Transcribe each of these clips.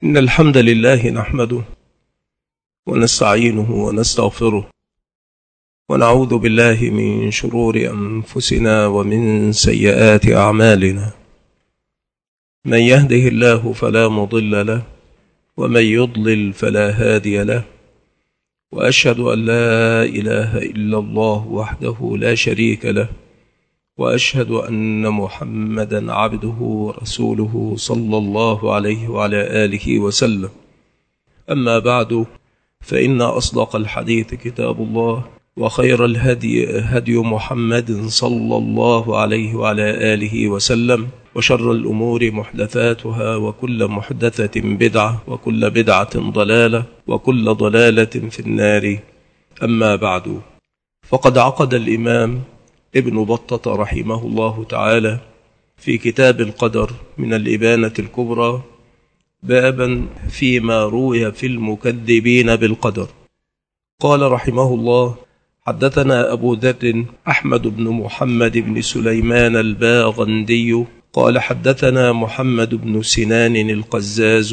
إن الحمد لله نحمده ونستعينه ونستغفره ونعوذ بالله من شرور أنفسنا ومن سيئات أعمالنا. من يهده الله فلا مضل له ومن يضلل فلا هادي له، وأشهد أن لا إله إلا الله وحده لا شريك له، وأشهد أن محمدا عبده ورسوله صلى الله عليه وعلى آله وسلم. أما بعد، فإن أصدق الحديث كتاب الله، وخير الهدي هدي محمد صلى الله عليه وعلى آله وسلم، وشر الأمور محدثاتها، وكل محدثة بدعة، وكل بدعة ضلالة، وكل ضلالة في النار. أما بعد، فقد عقد الإمام ابن بطة رحمه الله تعالى في كتاب القدر من الإبانة الكبرى بابا فيما روي في المكذبين بالقدر. قال رحمه الله: حدثنا أبو ذر أحمد بن محمد بن سليمان الباغندي قال حدثنا محمد بن سنان القزاز،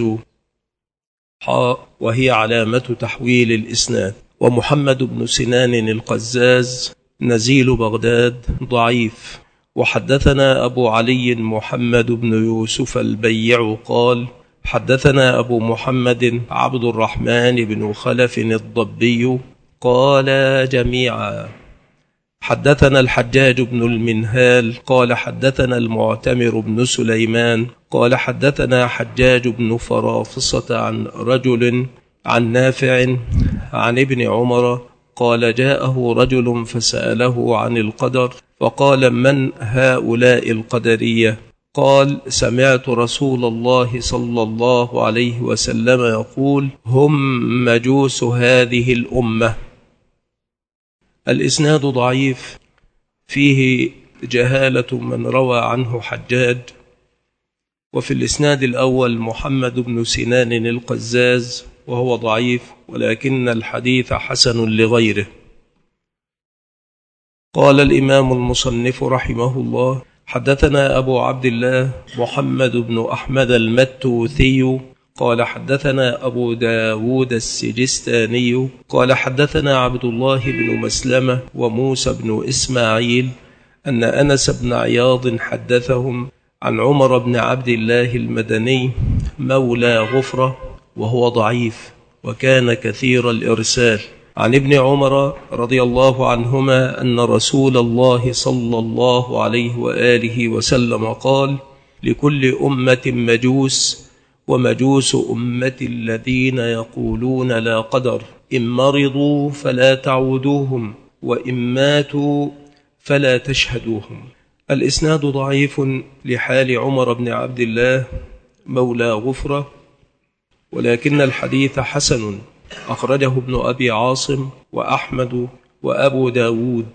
وهي علامة تحويل الإسناد. ومحمد بن سنان القزاز نزيل بغداد ضعيف. وحدثنا أبو علي محمد بن يوسف البيع قال حدثنا أبو محمد عبد الرحمن بن خلف الضبي قال جميعا حدثنا الحجاج بن المنهال قال حدثنا المعتمر بن سليمان قال حدثنا حجاج بن فرافصة عن رجل عن نافع عن ابن عمر قال جاءه رجل فسأله عن القدر فقال: من هؤلاء القدرية؟ قال: سمعت رسول الله صلى الله عليه وسلم يقول: هم مجوس هذه الأمة. الإسناد ضعيف، فيه جهالة من روى عنه حجاج. وفي الإسناد الأول محمد بن سنان القزاز وهو ضعيف، ولكن الحديث حسن لغيره. قال الإمام المصنف رحمه الله: حدثنا أبو عبد الله محمد بن أحمد المتوثي قال حدثنا أبو داود السجستاني قال حدثنا عبد الله بن مسلمة وموسى بن إسماعيل أن أنس بن عياض حدثهم عن عمر بن عبد الله المدني مولى غفرة وهو ضعيف وكان كثير الإرسال، عن ابن عمر رضي الله عنهما أن رسول الله صلى الله عليه وآله وسلم قال: لكل أمة مجوس، ومجوس أمة الذين يقولون لا قدر، إن مرضوا فلا تعودوهم، وإن ماتوا فلا تشهدوهم. الإسناد ضعيف لحال عمر بن عبد الله مولى غفرة، ولكن الحديث حسن، أخرجه ابن أبي عاصم وأحمد وأبو داود.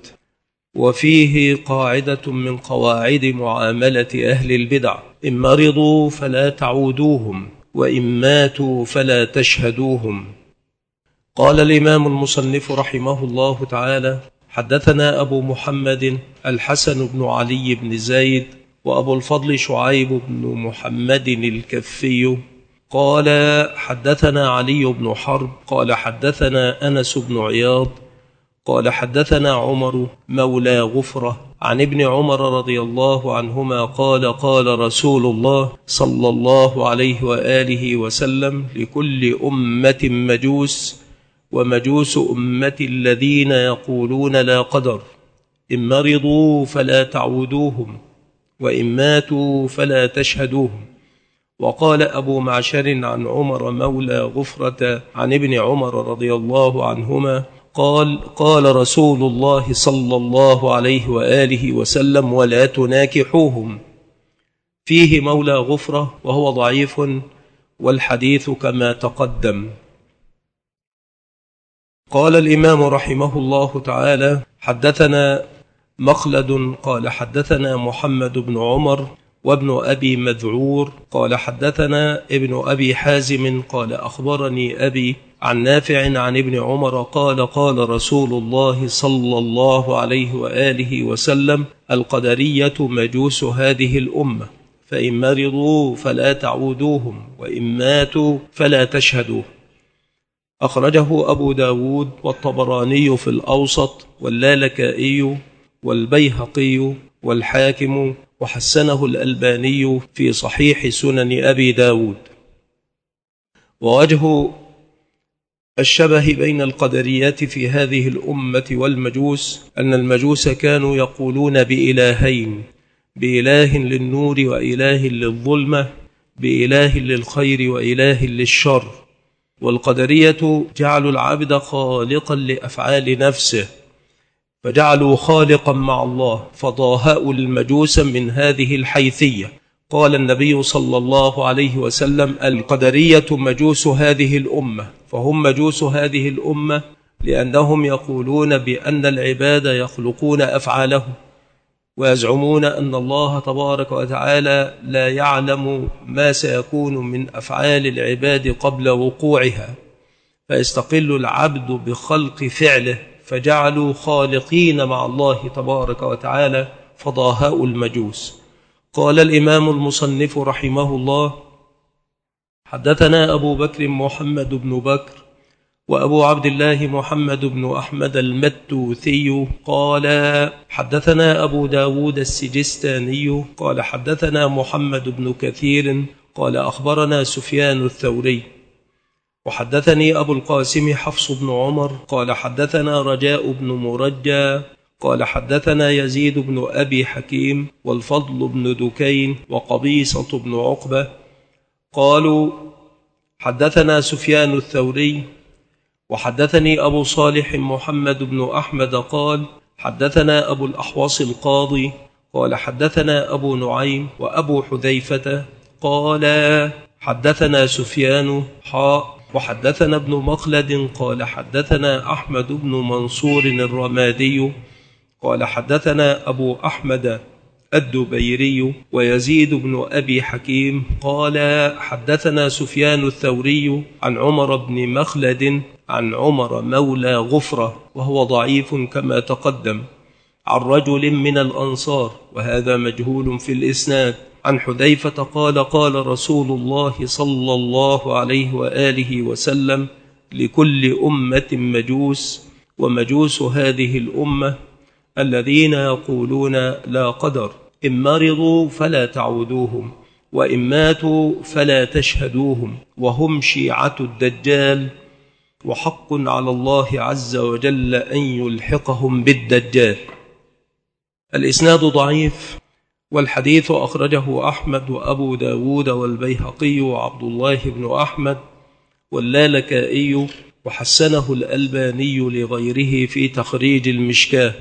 وفيه قاعدة من قواعد معاملة أهل البدع: إن مرضوا فلا تعودوهم، وإن ماتوا فلا تشهدوهم. قال الإمام المصنف رحمه الله تعالى: حدثنا أبو محمد الحسن بن علي بن زيد وأبو الفضل شعيب بن محمد الكفي قال حدثنا علي بن حرب قال حدثنا أنس بن عياض قال حدثنا عمر مولى غفرة عن ابن عمر رضي الله عنهما قال قال رسول الله صلى الله عليه وآله وسلم: لكل أمة مجوس، ومجوس أمة الذين يقولون لا قدر، إن مرضوا فلا تعودوهم، وإن ماتوا فلا تشهدوهم. وقال أبو معشر عن عمر مولى غفرة عن ابن عمر رضي الله عنهما قال قال رسول الله صلى الله عليه وآله وسلم: ولا تناكحوهم. فيه مولى غفرة وهو ضعيف، والحديث كما تقدم. قال الإمام رحمه الله تعالى: حدثنا مخلد قال حدثنا محمد بن عمر وابن أبي مذعور قال حدثنا ابن أبي حازم قال أخبرني أبي عن نافع عن ابن عمر قال قال رسول الله صلى الله عليه وآله وسلم: القدرية مجوس هذه الأمة. فإن مرضوا فلا تعودوهم وإن ماتوا فلا تشهدوه. أخرجه أبو داود والطبراني في الأوسط واللالكائي والبيهقي والحاكم، وحسنه الألباني في صحيح سنن أبي داود. ووجه الشبه بين القدريات في هذه الأمة والمجوس أن المجوس كانوا يقولون بإلهين، بإله للنور وإله للظلمة، بإله للخير وإله للشر. والقدرية جعلوا العبد خالقا لأفعال نفسه، فجعلوا خالقا مع الله، فضاهأوا المجوس من هذه الحيثية. قال النبي صلى الله عليه وسلم: القدرية مجوس هذه الأمة. فهم مجوس هذه الأمة لأنهم يقولون بأن العباد يخلقون أفعالهم، ويزعمون أن الله تبارك وتعالى لا يعلم ما سيكون من أفعال العباد قبل وقوعها، فيستقل العبد بخلق فعله، فجعلوا خالقين مع الله تبارك وتعالى، فضاهأوا المجوس. قال الإمام المصنف رحمه الله: حدثنا أبو بكر محمد بن بكر وأبو عبد الله محمد بن أحمد المتوثي قال حدثنا أبو داود السجستاني قال حدثنا محمد بن كثير قال أخبرنا سفيان الثوري وحدثني أبو القاسم حفص بن عمر قال حدثنا رجاء بن مرجى قال حدثنا يزيد بن أبي حكيم والفضل بن دكين وقبيصة بن عقبة قالوا حدثنا سفيان الثوري وحدثني أبو صالح محمد بن أحمد قال حدثنا أبو الأحوص القاضي قال حدثنا أبو نعيم وأبو حذيفة قال حدثنا سفيان وحدثنا ابن مخلد قال حدثنا أحمد بن منصور الرمادي قال حدثنا أبو أحمد الدبيري ويزيد بن أبي حكيم قال حدثنا سفيان الثوري عن عمر بن مخلد عن عمر مولى غفرة وهو ضعيف كما تقدم عن رجل من الأنصار وهذا مجهول في الإسناد عن حذيفة قال قال رسول الله صلى الله عليه وآله وسلم لكل أمة مجوس ومجوس هذه الأمة الذين يقولون لا قدر إن مرضوا فلا تعودوهم وإن ماتوا فلا تشهدوهم وهم شيعة الدجال وحق على الله عز وجل أن يلحقهم بالدجال. الإسناد ضعيف والحديث أخرجه أحمد وأبو داود والبيهقي وعبد الله بن أحمد واللالكائي وحسنه الألباني لغيره في تخريج المشكاة.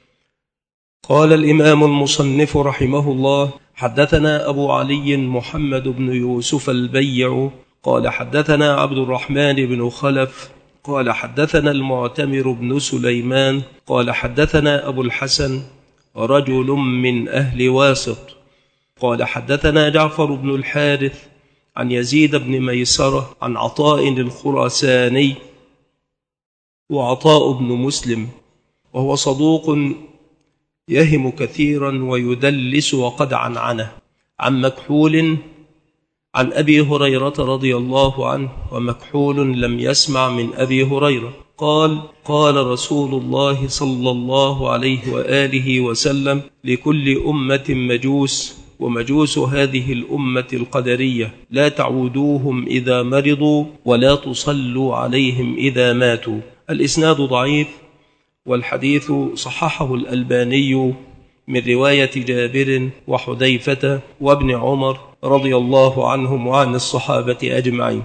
قال الإمام المصنف رحمه الله حدثنا أبو علي محمد بن يوسف البيع قال حدثنا عبد الرحمن بن خلف قال حدثنا المعتمر بن سليمان قال حدثنا أبو الحسن رجل من أهل واسط قال حدثنا جعفر بن الحارث عن يزيد بن ميسرة عن عطاء الخراساني وعطاء بن مسلم وهو صدوق يهم كثيرا ويدلس وقد عنعنه عن مكحول عن أبي هريرة رضي الله عنه ومكحول لم يسمع من أبي هريرة قال قال رسول الله صلى الله عليه وآله وسلم لكل أمة مجوس ومجوس هذه الأمة القدرية لا تعودوهم إذا مرضوا ولا تصلوا عليهم إذا ماتوا. الإسناد ضعيف والحديث صححه الألباني من رواية جابر وحذيفة وابن عمر رضي الله عنهم وعن الصحابة أجمعين.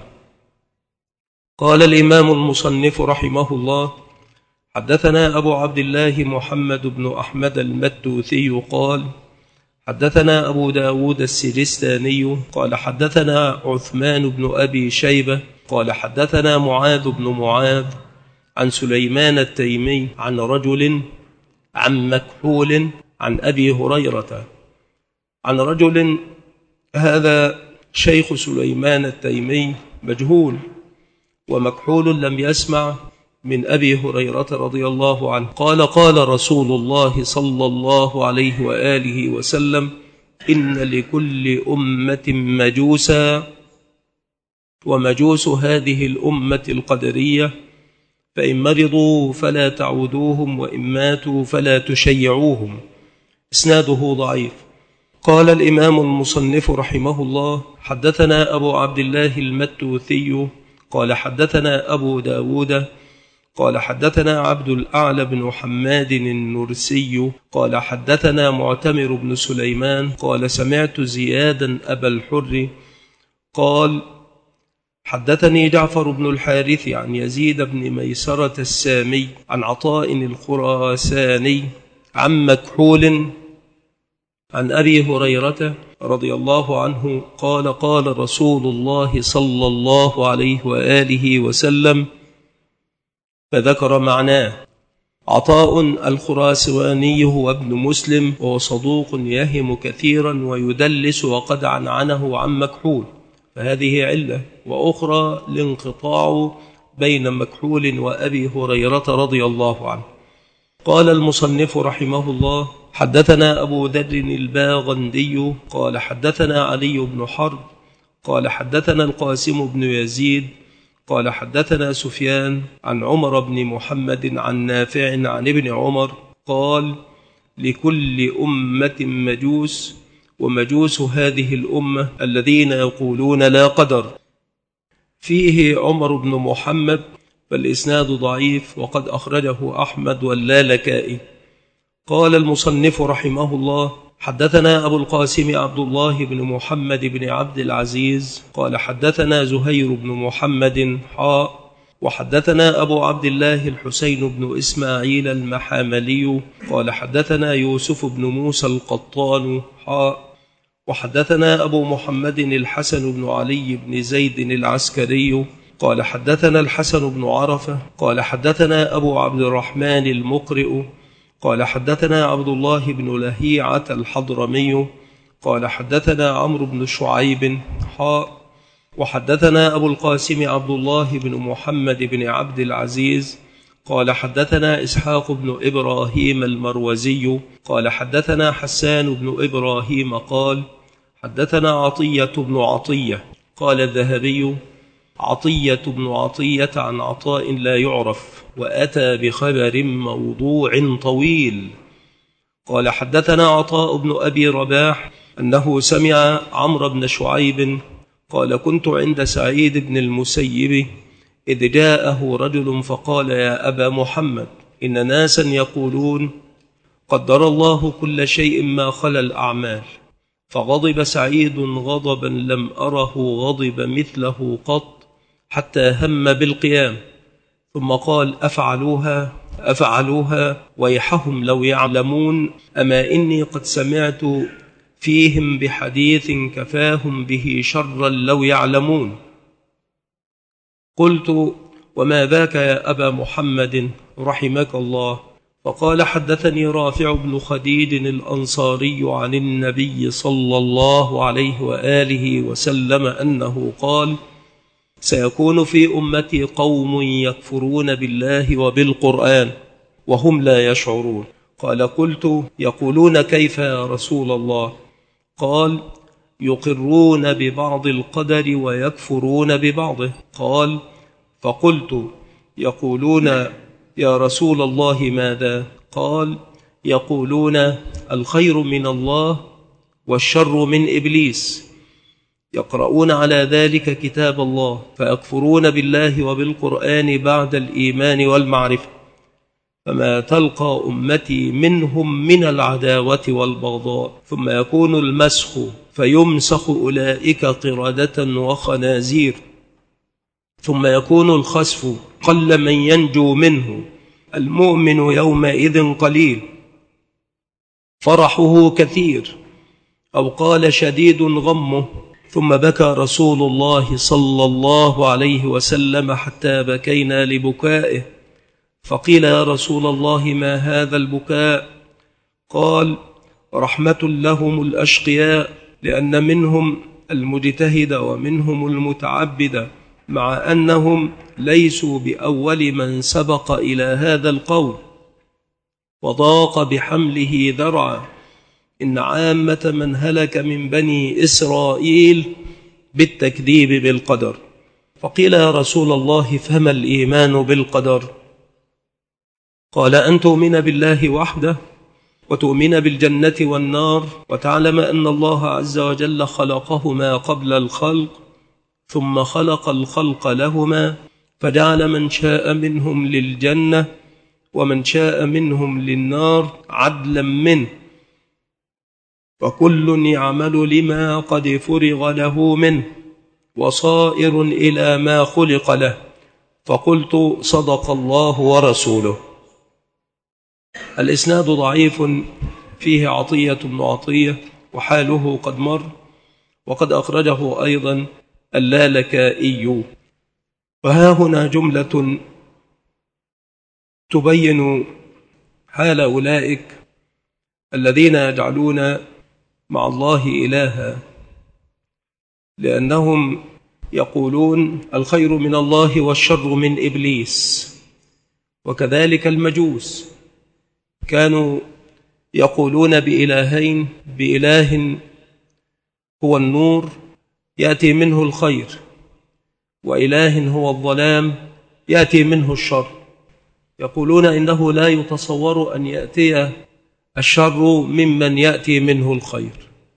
قال الإمام المصنف رحمه الله حدثنا أبو عبد الله محمد بن أحمد المتوثي قال حدثنا أبو داود السجستاني قال حدثنا عثمان بن أبي شيبة قال حدثنا معاذ بن معاذ عن سليمان التيمي عن رجل عن مكحول عن أبي هريرة عن رجل. هذا شيخ سليمان التيمي مجهول ومكحول لم يسمع من أبي هريرة رضي الله عنه قال قال رسول الله صلى الله عليه وآله وسلم إن لكل أمة مجوسا، ومجوس هذه الأمة القدرية، فإن مرضوا فلا تعودوهم، وإن ماتوا فلا تشيعوهم. إسناده ضعيف. قال الإمام المصنف رحمه الله: حدثنا أبو عبد الله المتوثي قال حدثنا أبو داود قال حدثنا عبد الأعلى بن حماد النرسي قال حدثنا معتمر بن سليمان قال سمعت زيادا أبا الحر قال حدثني جعفر بن الحارث عن يزيد بن ميسرة السامي عن عطاء الخراساني عن مكحول عن أبي هريرة رضي الله عنه قال قال رسول الله صلى الله عليه وآله وسلم، فذكر معناه. عطاء الخراساني هو ابن مسلم، وهو صدوق يهم كثيرا ويدلس، وقد عنه عن مكحول، فهذه علة، وأخرى الانقطاع بين مكحول وأبي هريرة رضي الله عنه. قال المصنف رحمه الله: حدثنا أبو ذر الباغندي قال حدثنا علي بن حرب قال حدثنا القاسم بن يزيد قال حدثنا سفيان عن عمر بن محمد عن نافع عن ابن عمر قال: لكل أمة مجوس، ومجوس هذه الأمة الذين يقولون لا قدر. فيه عمر بن محمد، فالإسناد ضعيف، وقد أخرجه أحمد واللالكائي. قال المصنف رحمه الله: حدثنا أبو القاسم عبد الله بن محمد بن عبد العزيز قال حدثنا زهير بن محمد وحدثنا أبو عبد الله الحسين بن إسماعيل المحاملي قال حدثنا يوسف بن موسى القطان وحدثنا أبو محمد الحسن بن علي بن زيد العسكري قال حدثنا الحسن بن عرفة قال حدثنا أبو عبد الرحمن المقرئ قال حدثنا عبد الله بن لهيعة الحضرمي قال حدثنا عمرو بن شعيب وحدثنا أبو القاسم عبد الله بن محمد بن عبد العزيز قال حدثنا إسحاق بن إبراهيم المروزي قال حدثنا حسان بن إبراهيم قال حدثنا عطية بن عطية قال الذهبي: عطية بن عطية عن عطاء لا يعرف، وأتى بخبر موضوع طويل. قال حدثنا عطاء بن أبي رباح أنه سمع عمرو بن شعيب قال: كنت عند سعيد بن المسيب إذ جاءه رجل فقال: يا أبا محمد، إن ناسا يقولون قدر الله كل شيء ما خلا الأعمال. فغضب سعيد غضبا لم أره غضب مثله قط، حتى هم بالقيام، ثم قال: أفعلوها ويحهم لو يعلمون، أما إني قد سمعت فيهم بحديث كفاهم به شرا لو يعلمون. قلت: وما ذاك يا أبا محمد رحمك الله؟ فقال: حدثني رافع بن خديج الأنصاري عن النبي صلى الله عليه وآله وسلم أنه قال: سيكون في أمتي قوم يكفرون بالله وبالقرآن وهم لا يشعرون. قال: قلت: يقولون كيف يا رسول الله؟ قال: يقرون ببعض القدر ويكفرون ببعضه. قال: فقلت: يقولون يا رسول الله ماذا؟ قال: يقولون الخير من الله والشر من إبليس، يقرؤون على ذلك كتاب الله، فيكفرون بالله وبالقرآن بعد الإيمان والمعرفة، فما تلقى أمتي منهم من العداوة والبغضاء، ثم يكون المسخ فيمسخ أولئك قردة وخنازير، ثم يكون الخسف قل من ينجو منه، المؤمن يومئذ قليل فرحه كثير، أو قال شديد غمه. ثم بكى رسول الله صلى الله عليه وسلم حتى بكينا لبكائه، فقيل: يا رسول الله ما هذا البكاء؟ قال: رحمة لهم الأشقياء، لأن منهم المجتهد ومنهم المتعبد، مع أنهم ليسوا بأول من سبق إلى هذا القول، وضاق بحمله ذرعا، إن عامة من هلك من بني إسرائيل بالتكذيب بالقدر. فقيل يا رسول الله فما الإيمان بالقدر؟ قال أن تؤمن بالله وحده، وتؤمن بالجنة والنار، وتعلم أن الله عز وجل خلقهما قبل الخلق، ثم خلق الخلق لهما، فجعل من شاء منهم للجنة ومن شاء منهم للنار عدلا منه، وكل يعمل لما قد فرغ له منه، وصائر إلى ما خلق له. فقلت صدق الله ورسوله. الإسناد ضعيف، فيه عطية بن عطية وحاله قد مر، وقد أخرجه أيضا اللالكائي. وها هنا جملة تبين حال أولئك الذين يجعلون مع الله إلها، لأنهم يقولون الخير من الله والشر من إبليس. وكذلك المجوس كانوا يقولون بإلهين، بإله هو النور يأتي منه الخير، وإله هو الظلام يأتي منه الشر. يقولون إنه لا يتصور أن يأتي الشر ممن يأتي منه الخير.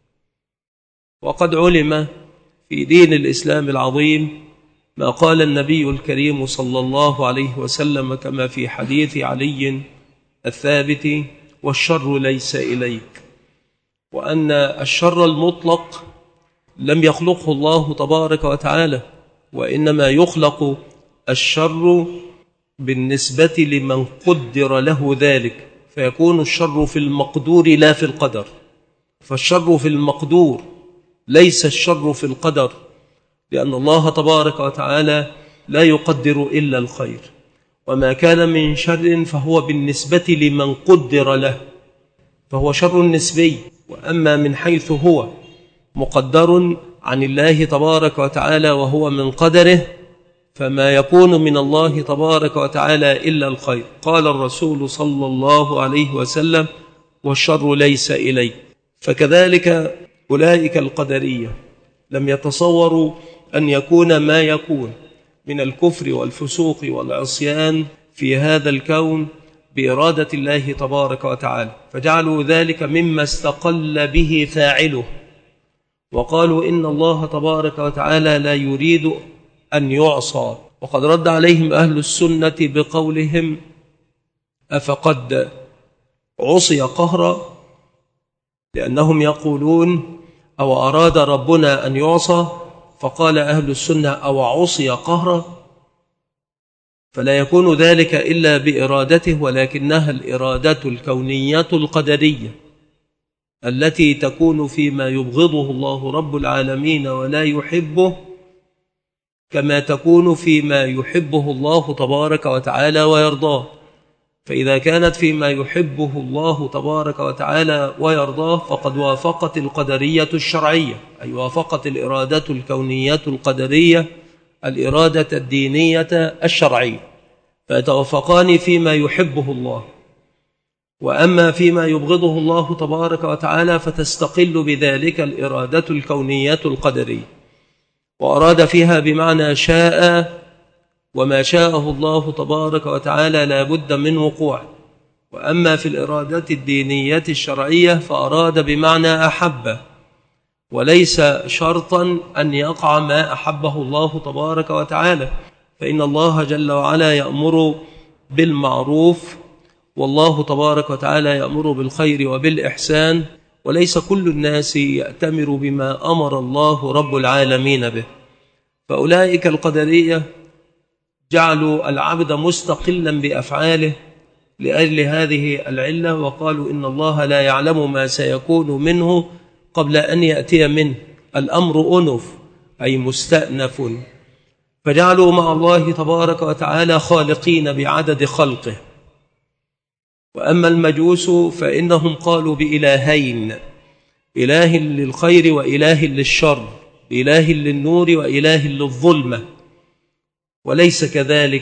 وقد علم في دين الإسلام العظيم ما قال النبي الكريم صلى الله عليه وسلم كما في حديث علي الثابت: والشر ليس إليك. وأن الشر المطلق لم يخلقه الله تبارك وتعالى، وإنما يخلق الشر بالنسبة لمن قدر له ذلك، فيكون الشر في المقدور لا في القدر. فالشر في المقدور ليس الشر في القدر، لأن الله تبارك وتعالى لا يقدر إلا الخير، وما كان من شر فهو بالنسبة لمن قدر له فهو شر نسبي. وأما من حيث هو مقدر عن الله تبارك وتعالى وهو من قدره، فما يكون من الله تبارك وتعالى إلا الخير. قال الرسول صلى الله عليه وسلم: والشر ليس إلي. فكذلك أولئك القدرية لم يتصوروا أن يكون ما يكون من الكفر والفسوق والعصيان في هذا الكون بإرادة الله تبارك وتعالى، فجعلوا ذلك مما استقل به فاعله، وقالوا إن الله تبارك وتعالى لا يريد أن يعصى. وقد رد عليهم أهل السنة بقولهم: أفقد عصي قهرا؟ لأنهم يقولون: أو أراد ربنا أن يعصى؟ فقال أهل السنة: أو عصي قهرا؟ فلا يكون ذلك إلا بإرادته، ولكنها الإرادة الكونية القدرية التي تكون فيما يبغضه الله رب العالمين ولا يحبه، كما تكون فيما يحبه الله تبارك وتعالى ويرضاه. فإذا كانت فيما يحبه الله تبارك وتعالى ويرضاه فقد وافقت القدرية الشرعية، أي وافقت الإرادة الكونية القدرية الإرادة الدينية الشرعية، فيتوافقان فيما يحبه الله. وأما فيما يبغضه الله تبارك وتعالى فتستقل بذلك الإرادة الكونية القدرية، وأراد فيها بمعنى شاء، وما شاءه الله تبارك وتعالى لا بد من وقوعه. وأما في الإرادة الدينية الشرعية فأراد بمعنى أحب، وليس شرطا أن يقع ما أحبه الله تبارك وتعالى، فإن الله جل وعلا يأمر بالمعروف، والله تبارك وتعالى يأمر بالخير وبالإحسان، وليس كل الناس يأتمر بما أمر الله رب العالمين به. فأولئك القدرية جعلوا العبد مستقلا بأفعاله لأجل هذه العلة، وقالوا إن الله لا يعلم ما سيكون منه قبل أن يأتي منه. الأمر أنف، أي مستأنف، فجعلوا مع الله تبارك وتعالى خالقين بعدد خلقه. وأما المجوس فإنهم قالوا بإلهين: إله للخير وإله للشر، إله للنور وإله للظلمة، وليس كذلك،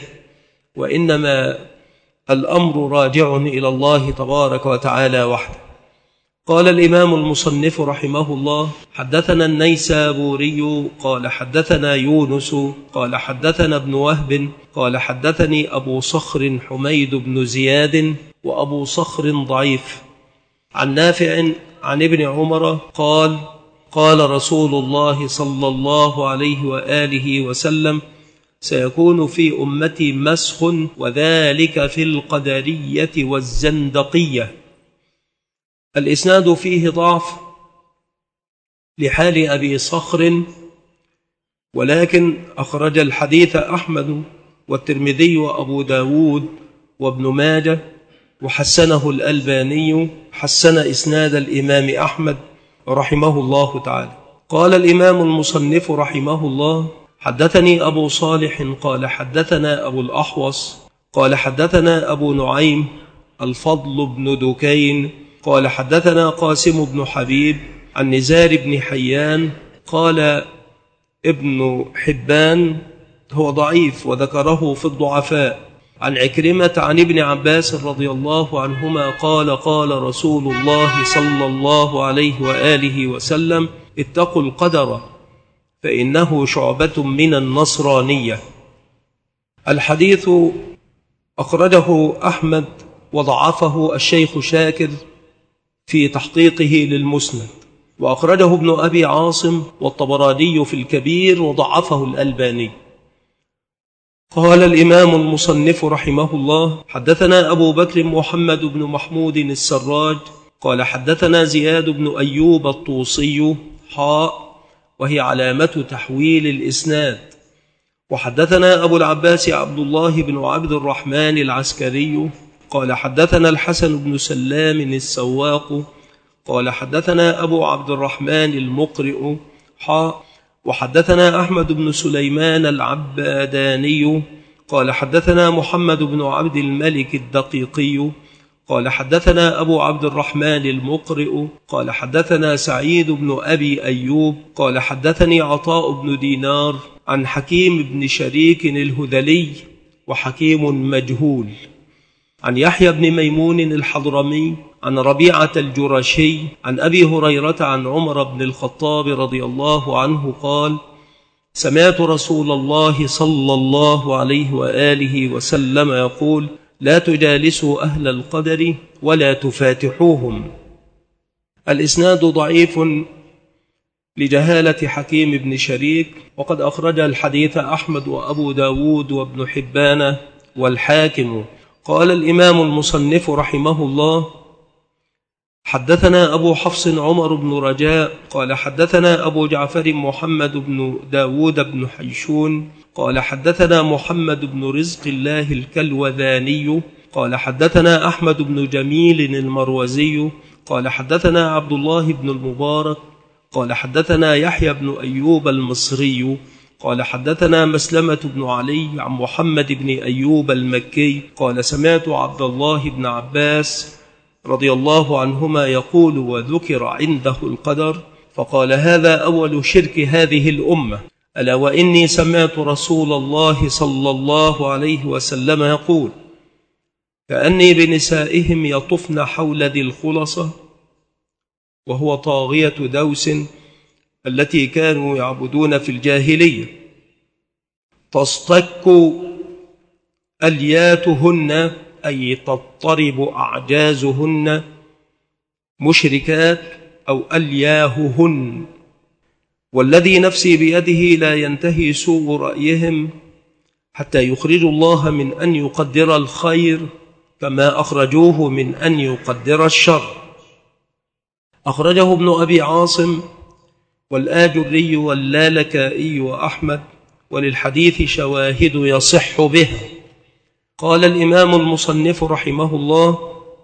وإنما الأمر راجع إلى الله تبارك وتعالى وحده. قال الإمام المصنف رحمه الله: حدثنا النيسابوري قال حدثنا يونس قال حدثنا ابن وهب قال حدثني أبو صخر حميد بن زياد وأبو صخر ضعيف عن نافع عن ابن عمر قال: قال رسول الله صلى الله عليه وآله وسلم: سيكون في أمتي مسخ وذلك في القدرية والزندقية. الإسناد فيه ضعف لحال أبي صخر، ولكن أخرج الحديث أحمد والترمذي وأبو داود وابن ماجه، وحسنه الألباني، حسن إسناد الإمام أحمد رحمه الله تعالى. قال الإمام المصنف رحمه الله: حدثني أبو صالح قال حدثنا أبو الأحوص قال حدثنا أبو نعيم الفضل بن دكين قال حدثنا قاسم بن حبيب عن نزار بن حيان قال ابن حبان هو ضعيف وذكره في الضعفاء عن عكرمة عن ابن عباس رضي الله عنهما قال: قال رسول الله صلى الله عليه وآله وسلم: اتقوا القدر فإنه شعبة من النصرانية. الحديث أخرجه أحمد وضعفه الشيخ شاكر في تحقيقه للمسند، وأخرجه ابن أبي عاصم والطبراني في الكبير وضعفه الألباني. قال الإمام المصنف رحمه الله: حدثنا أبو بكر محمد بن محمود السراج قال حدثنا زياد بن أيوب الطوسي وهي علامة تحويل الإسناد. وحدثنا أبو العباس عبد الله بن عبد الرحمن العسكري قال حدثنا الحسن بن سلام السواق قال حدثنا أبو عبد الرحمن المقرئ وحدثنا أحمد بن سليمان العباداني قال حدثنا محمد بن عبد الملك الدقيقي قال حدثنا أبو عبد الرحمن المقرئ قال حدثنا سعيد بن أبي أيوب قال حدثني عطاء بن دينار عن حكيم بن شريك الهذلي وحكيم مجهول عن يحيى بن ميمون الحضرمي عن ربيعة الجرشي عن أبي هريرة عن عمر بن الخطاب رضي الله عنه قال: سمعت رسول الله صلى الله عليه وآله وسلم يقول: لا تجالسوا أهل القدر ولا تفاتحوهم. الإسناد ضعيف لجهالة حكيم بن شريك، وقد أخرج الحديث أحمد وأبو داود وابن حبان والحاكم. قال الإمام المصنف رحمه الله: حدثنا أبو حفص عمر بن رجاء قال حدثنا أبو جعفر محمد بن داود بن حيشون قال حدثنا محمد بن رزق الله الكلوذاني قال حدثنا أحمد بن جميل المروزي قال حدثنا عبد الله بن المبارك قال حدثنا يحيى بن أيوب المصري قال حدثنا مسلمة بن علي عن محمد بن أيوب المكي قال سمعت عبد الله بن عباس رضي الله عنهما يقول: وذكر عنده القدر فقال: هذا أول شرك هذه الأمة، ألا وإني سمعت رسول الله صلى الله عليه وسلم يقول: كأني بنسائهم يطفن حول ذي الخلصة، وهو طاغية دوس التي كانوا يعبدون في الجاهلية، تصطك ألياتهن أي تضطرب أعجازهن مشركات أو ألياههن، والذي نفسي بيده لا ينتهي سوء رأيهم حتى يخرجوا الله من أن يقدر الخير كما أخرجوه من أن يقدر الشر. أخرجه ابن أبي عاصم والآجري واللالكائي وأحمد، وللحديث شواهد يصح به. قال الإمام المصنف رحمه الله: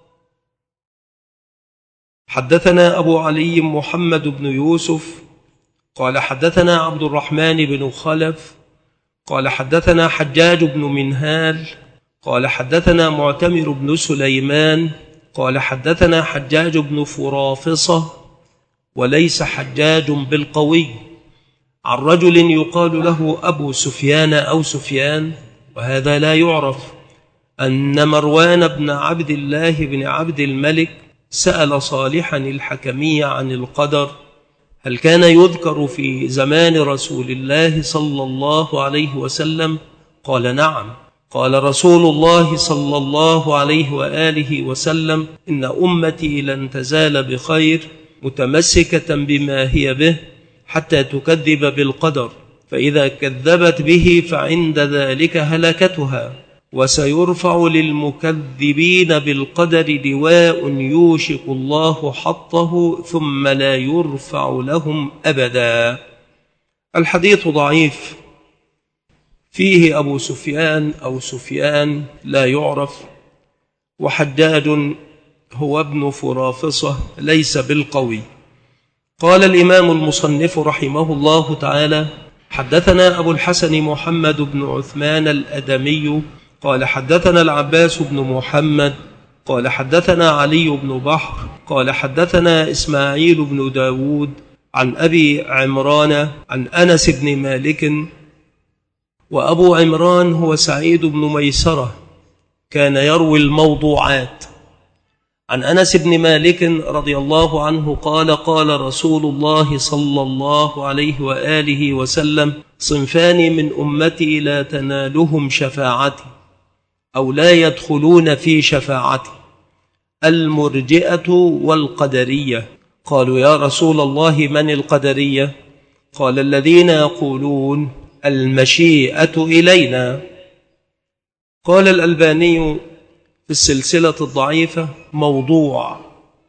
حدثنا أبو علي محمد بن يوسف قال حدثنا عبد الرحمن بن خلف قال حدثنا حجاج بن منهال قال حدثنا معتمر بن سليمان قال حدثنا حجاج بن فرافصة وليس حجاج بالقوي، عن رجل يقال له أبو سفيان أو سفيان، وهذا لا يعرف، أن مروان بن عبد الله بن عبد الملك سأل صالحا الحكمي عن القدر: هل كان يذكر في زمان رسول الله صلى الله عليه وسلم؟ قال: نعم. قال رسول الله صلى الله عليه وآله وسلم: إن أمتي لن تزال بخير متمسكة بما هي به حتى تكذب بالقدر، فإذا كذبت به فعند ذلك هلكتها، وسيرفع للمكذبين بالقدر لواء يوشك الله حطه ثم لا يرفع لهم أبدا. الحديث ضعيف، فيه أبو سفيان أو سفيان لا يعرف، وحجاج هو ابن فرافصة ليس بالقوي. قال الإمام المصنف رحمه الله تعالى: حدثنا أبو الحسن محمد بن عثمان الأدمي قال حدثنا العباس بن محمد قال حدثنا علي بن بحر قال حدثنا إسماعيل بن داود عن أبي عمران عن أنس بن مالك. وأبو عمران هو سعيد بن ميسرة، كان يروي الموضوعات. عن أنس بن مالك رضي الله عنه قال: قال رسول الله صلى الله عليه وآله وسلم: صنفان من أمتي لا تنالهم شفاعتي أو لا يدخلون في شفاعتي: المرجئة والقدرية. قالوا: يا رسول الله من القدرية؟ قال: الذين يقولون المشيئة إلينا. قال الألباني في السلسلة الضعيفة: موضوع.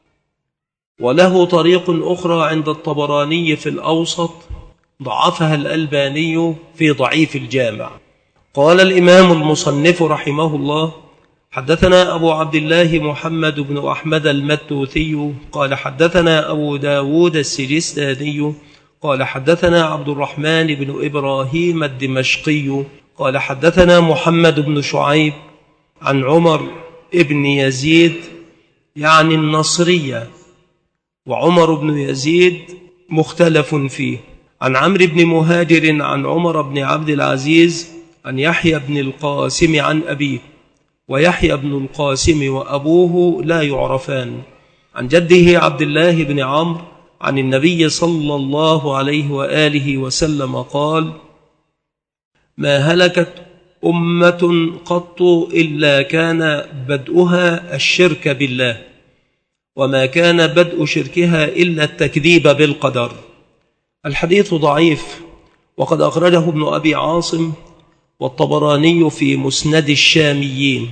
وله طريق أخرى عند الطبراني في الأوسط ضعفها الألباني في ضعيف الجامع. قال الإمام المصنف رحمه الله: حدثنا أبو عبد الله محمد بن أحمد المتوثي قال حدثنا أبو داود السجستاني قال حدثنا عبد الرحمن بن إبراهيم الدمشقي قال حدثنا محمد بن شعيب عن عمر ابن يزيد يعني النصرية، وعمر بن يزيد مختلف فيه، عن عمرو بن مهاجر عن عمر بن عبد العزيز عن يحيى بن القاسم عن أبيه، ويحيى بن القاسم وأبوه لا يعرفان، عن جده عبد الله بن عمرو عن النبي صلى الله عليه وآله وسلم قال: ما هلكت أمة قط إلا كان بدؤها الشرك بالله، وما كان بدء شركها إلا التكذيب بالقدر. الحديث ضعيف، وقد أخرجه ابن أبي عاصم والطبراني في مسند الشاميين.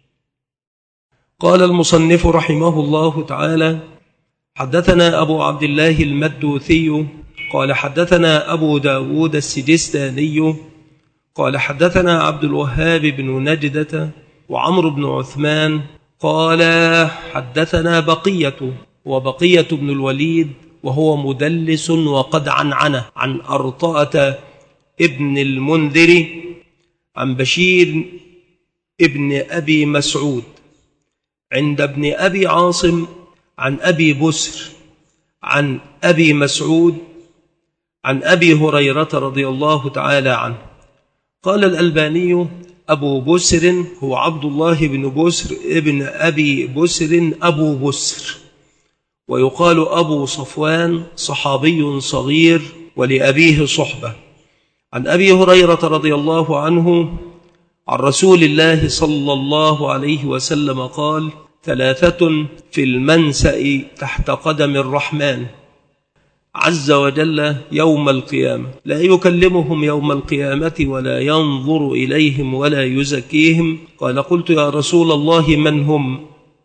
قال المصنف رحمه الله تعالى: حدثنا أبو عبد الله المدوثي قال حدثنا أبو داود السجستاني قال حدثنا عبد الوهاب بن نجدة وعمر بن عثمان قال حدثنا بقية بن الوليد وهو مدلس وقد عنعنه عن أرطأة ابن المنذر عن بشير ابن أبي مسعود عند ابن أبي عاصم عن أبي بسر عن أبي مسعود عن أبي هريرة رضي الله تعالى عنه. قال الألباني: أبو بسر هو عبد الله بن بسر ابن أبي بسر أبو بسر، ويقال أبو صفوان، صحابي صغير ولأبيه صحبة. عن أبي هريرة رضي الله عنه عن رسول الله صلى الله عليه وسلم قال: 3 في المنسأ تحت قدم الرحمن عز وجل يوم القيامة، لا يكلمهم يوم القيامة ولا ينظر إليهم ولا يزكيهم. قال: قلت يا رسول الله من هم؟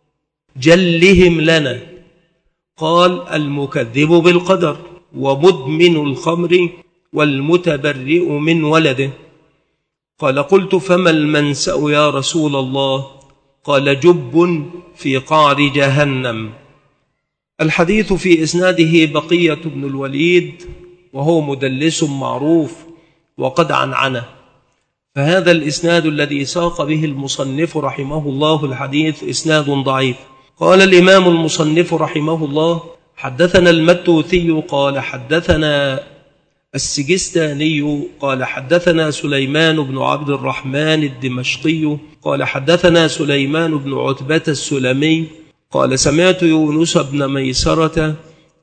جلهم لنا. قال: المكذب بالقدر ومدمن الخمر والمتبرئ من ولده. قال: قلت فما المنسأ يا رسول الله؟ قال: جب في قعر جهنم. الحديث في إسناده بقية بن الوليد وهو مدلس معروف وقد عنعنه، فهذا الإسناد الذي ساق به المصنف رحمه الله الحديث إسناد ضعيف. قال الإمام المصنف رحمه الله: حدثنا المتوثي قال حدثنا السجستاني قال حدثنا سليمان بن عبد الرحمن الدمشقي قال حدثنا سليمان بن عتبة السلمي قال سمعت يونس بن ميسرة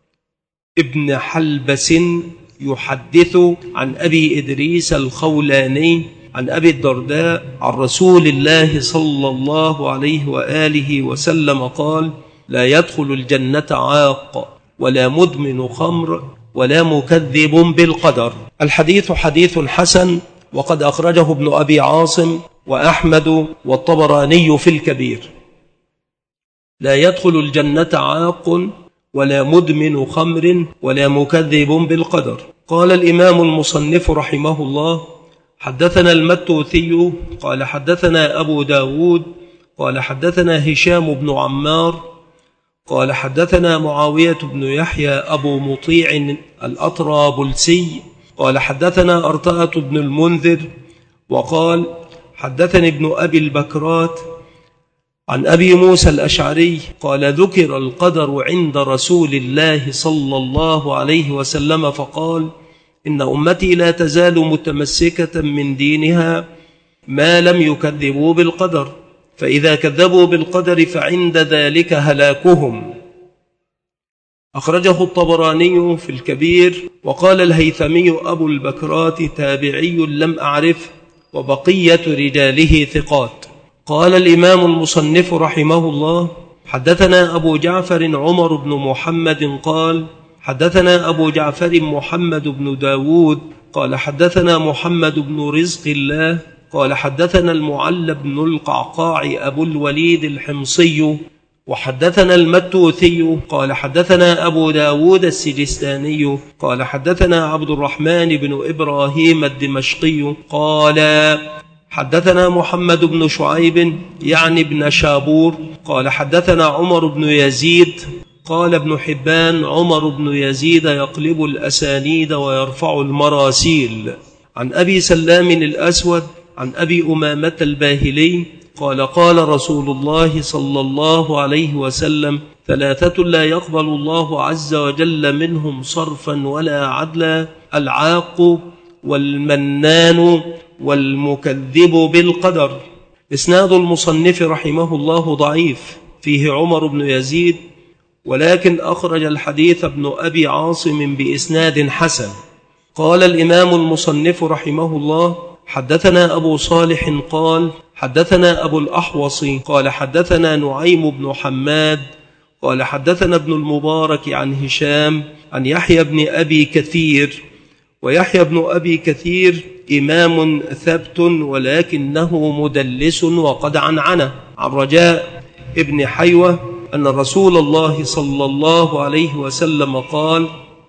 ابن حلبس يحدث عن أبي إدريس الخولاني عن أبي الدرداء عن رسول الله صلى الله عليه وآله وسلم قال لا يدخل الجنة عاق ولا مدمن خمر ولا مكذب بالقدر. الحديث حديث حسن، وقد أخرجه ابن أبي عاصم وأحمد والطبراني في الكبير. لا يدخل الجنة عاق ولا مدمن خمر ولا مكذب بالقدر. قال الإمام المصنف رحمه الله حدثنا المتوثي قال حدثنا أبو داود قال حدثنا هشام بن عمار قال حدثنا معاوية بن يحيى أبو مطيع الأطرابلسي قال حدثنا أرطاة بن المنذر وقال حدثني ابن أبي البكرات عن أبي موسى الأشعري قال ذكر القدر عند رسول الله صلى الله عليه وسلم فقال إن أمتي لا تزال متمسكة من دينها ما لم يكذبوا بالقدر، فإذا كذبوا بالقدر فعند ذلك هلاكهم. أخرجه الطبراني في الكبير. وقال الهيثمي أبو البكرات تابعي لم أعرف، وبقية رجاله ثقات. قال الإمام المصنف رحمه الله حدثنا أبو جعفر عمر بن محمد قال حدثنا أبو جعفر محمد بن داود قال حدثنا محمد بن رزق الله قال حدثنا المعلى بن القعقاع أبو الوليد الحمصي وحدثنا المتوثي قال حدثنا أبو داود السجستاني قال حدثنا عبد الرحمن بن إبراهيم الدمشقي قال حدثنا محمد بن شعيب يعني بن شابور قال حدثنا عمر بن يزيد قال ابن حبان عمر بن يزيد يقلب الأسانيد ويرفع المراسيل عن أبي سلام الأسود عن أبي أمامة الباهلي قال قال رسول الله صلى الله عليه وسلم ثلاثة لا يقبل الله عز وجل منهم صرفا ولا عدلا العاق والمنان والمكذب بالقدر. إسناد المصنف رحمه الله ضعيف، فيه عمر بن يزيد، ولكن أخرج الحديث ابن أبي عاصم بإسناد حسن. قال الإمام المصنف رحمه الله حدثنا أبو صالح قال حدثنا أبو الأحوص قال حدثنا نعيم بن حماد قال حدثنا ابن المبارك عن هشام عن يحيى بن أبي كثير، ويحيى بن أبي كثير إمام ثبت ولكنه مدلس وقد عنعنه عن رجاء ابن حيوة أن رسول الله صلى الله عليه وسلم قال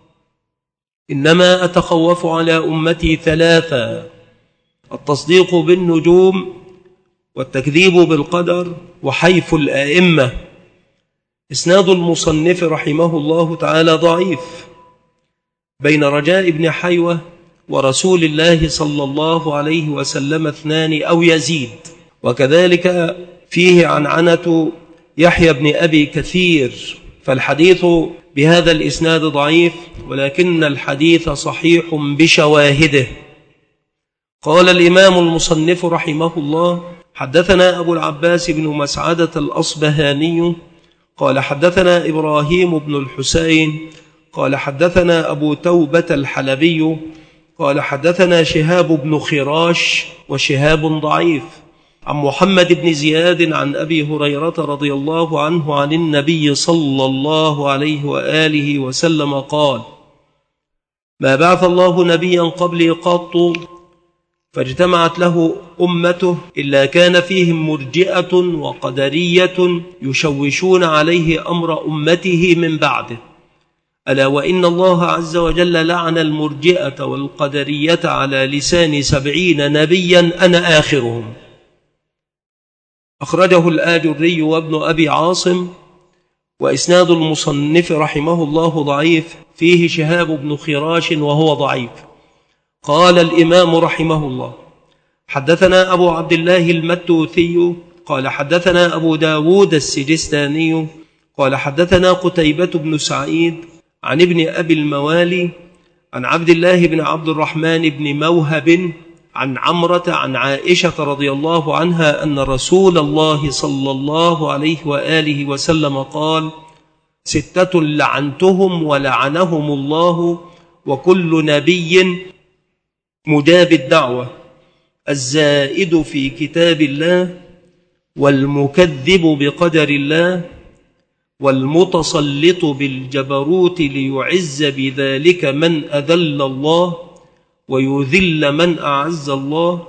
إنما أتخوف على أمتي ثلاثة: التصديق بالنجوم والتكذيب بالقدر وحيف الآئمة. إسناد المصنف رحمه الله تعالى ضعيف، بين رجاء ابن حيوة ورسول الله صلى الله عليه وسلم اثنان أو يزيد، وكذلك فيه عنعنة يحيى بن أبي كثير، فالحديث بهذا الإسناد ضعيف، ولكن الحديث صحيح بشواهده. قال الإمام المصنف رحمه الله حدثنا أبو العباس بن مسعدة الأصبهاني قال حدثنا إبراهيم بن الحسين قال حدثنا أبو توبة الحلبي قال حدثنا شهاب بن خراش، وشهاب ضعيف، عن محمد بن زياد عن أبي هريرة رضي الله عنه عن النبي صلى الله عليه وآله وسلم قال ما بعث الله نبيا قبلي قط فاجتمعت له أمته إلا كان فيهم مرجئة وقدرية يشوشون عليه أمر أمته من بعده، ألا وإن الله عز وجل لعن المرجئة والقدرية على لسان 70 نبيا أنا آخرهم. أخرجه الآجري وابن أبي عاصم. وإسناد المصنف رحمه الله ضعيف، فيه شهاب بن خراش وهو ضعيف. قال الإمام رحمه الله حدثنا أبو عبد الله المتوثي قال حدثنا أبو داود السجستاني قال حدثنا قتيبة بن سعيد عن ابن أبي الموالي عن عبد الله بن عبد الرحمن بن موهب عن عمرة عن عائشة رضي الله عنها أن رسول الله صلى الله عليه وآله وسلم قال: 6 لعنتهم ولعنهم الله وكل نبي مجاب الدعوة: الزائد في كتاب الله، والمكذب بقدر الله، والمتسلط بالجبروت ليعز بذلك من أذل الله ويذل من أعز الله،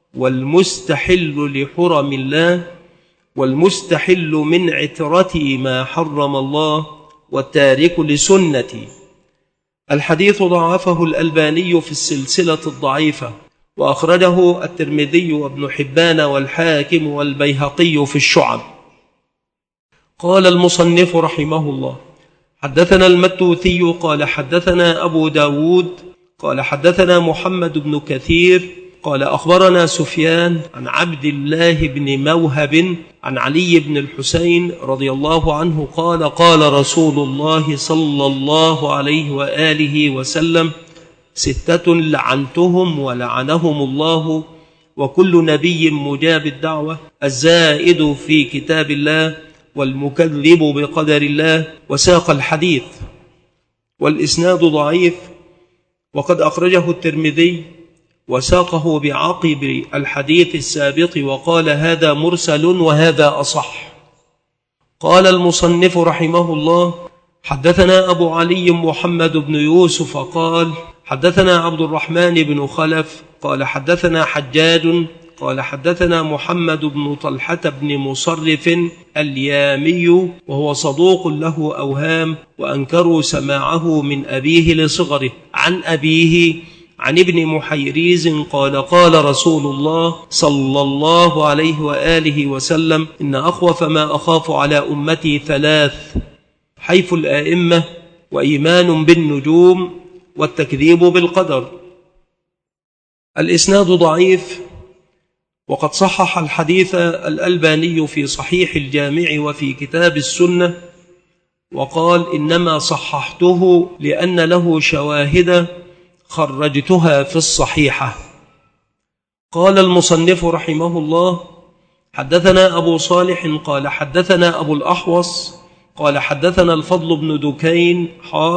والمستحل لحرم الله، والمستحل من عترتي ما حرم الله، والتارك لسنتي. الحديث ضعفه الألباني في السلسلة الضعيفة، وأخرجه الترمذي وابن حبان والحاكم والبيهقي في الشعب. قال المصنف رحمه الله: حدثنا المتوثي قال حدثنا أبو داود قال حدثنا محمد بن كثير قال أخبرنا سفيان عن عبد الله بن موهب عن علي بن الحسين رضي الله عنه قال: قال رسول الله صلى الله عليه وآله وسلم: 6 لعنتهم ولعنهم الله وكل نبي مجاب الدعوة: الزائد في كتاب الله، والمكذب بقدر الله. وساق الحديث والإسناد ضعيف، وقد أخرجه الترمذي وساقه بعقب الحديث السابق وقال: هذا مرسل وهذا أصح. قال المصنف رحمه الله: حدثنا أبو علي محمد بن يوسف قال حدثنا عبد الرحمن بن خلف قال حدثنا حجاج قال حدثنا محمد بن طلحة بن مصرف اليامي وهو صدوق له أوهام، وأنكروا سماعه من أبيه لصغره عن أبيه عن ابن محيريز قال: قال رسول الله صلى الله عليه وآله وسلم: إن أخوف ما أخاف على أمتي 3: حيف الآئمة، وإيمان بالنجوم، والتكذيب بالقدر. الإسناد ضعيف، وقد صحح الحديث الألباني في صحيح الجامع وفي كتاب السنة، وقال: إنما صححته لأن له شواهد خرجتها في الصحيحة. قال المصنف رحمه الله: حدثنا أبو صالح قال حدثنا أبو الأحوص قال حدثنا الفضل بن دكين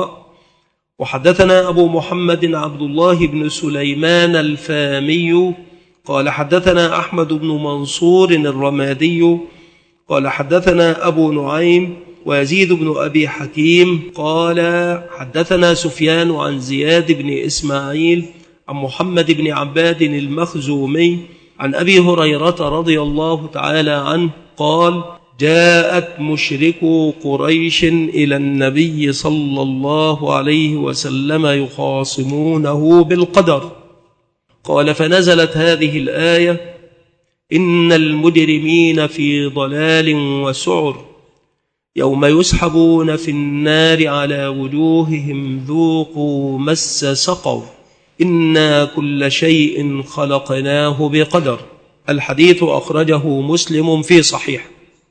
وحدثنا أبو محمد عبد الله بن سليمان الفامي قال حدثنا أحمد بن منصور الرمادي قال حدثنا أبو نعيم ويزيد بن أبي حكيم قال حدثنا سفيان عن زياد بن إسماعيل عن محمد بن عباد المخزومي عن أبي هريرة رضي الله تعالى عنه قال: جاءت مشركو قريش إلى النبي صلى الله عليه وسلم يخاصمونه بالقدر. قال: فنزلت هذه الآية: إن المجرمين في ضلال وسعر، يوم يسحبون في النار على وجوههم ذوقوا مس سقر، إنا كل شيء خلقناه بقدر. الحديث أخرجه مسلم في صحيح.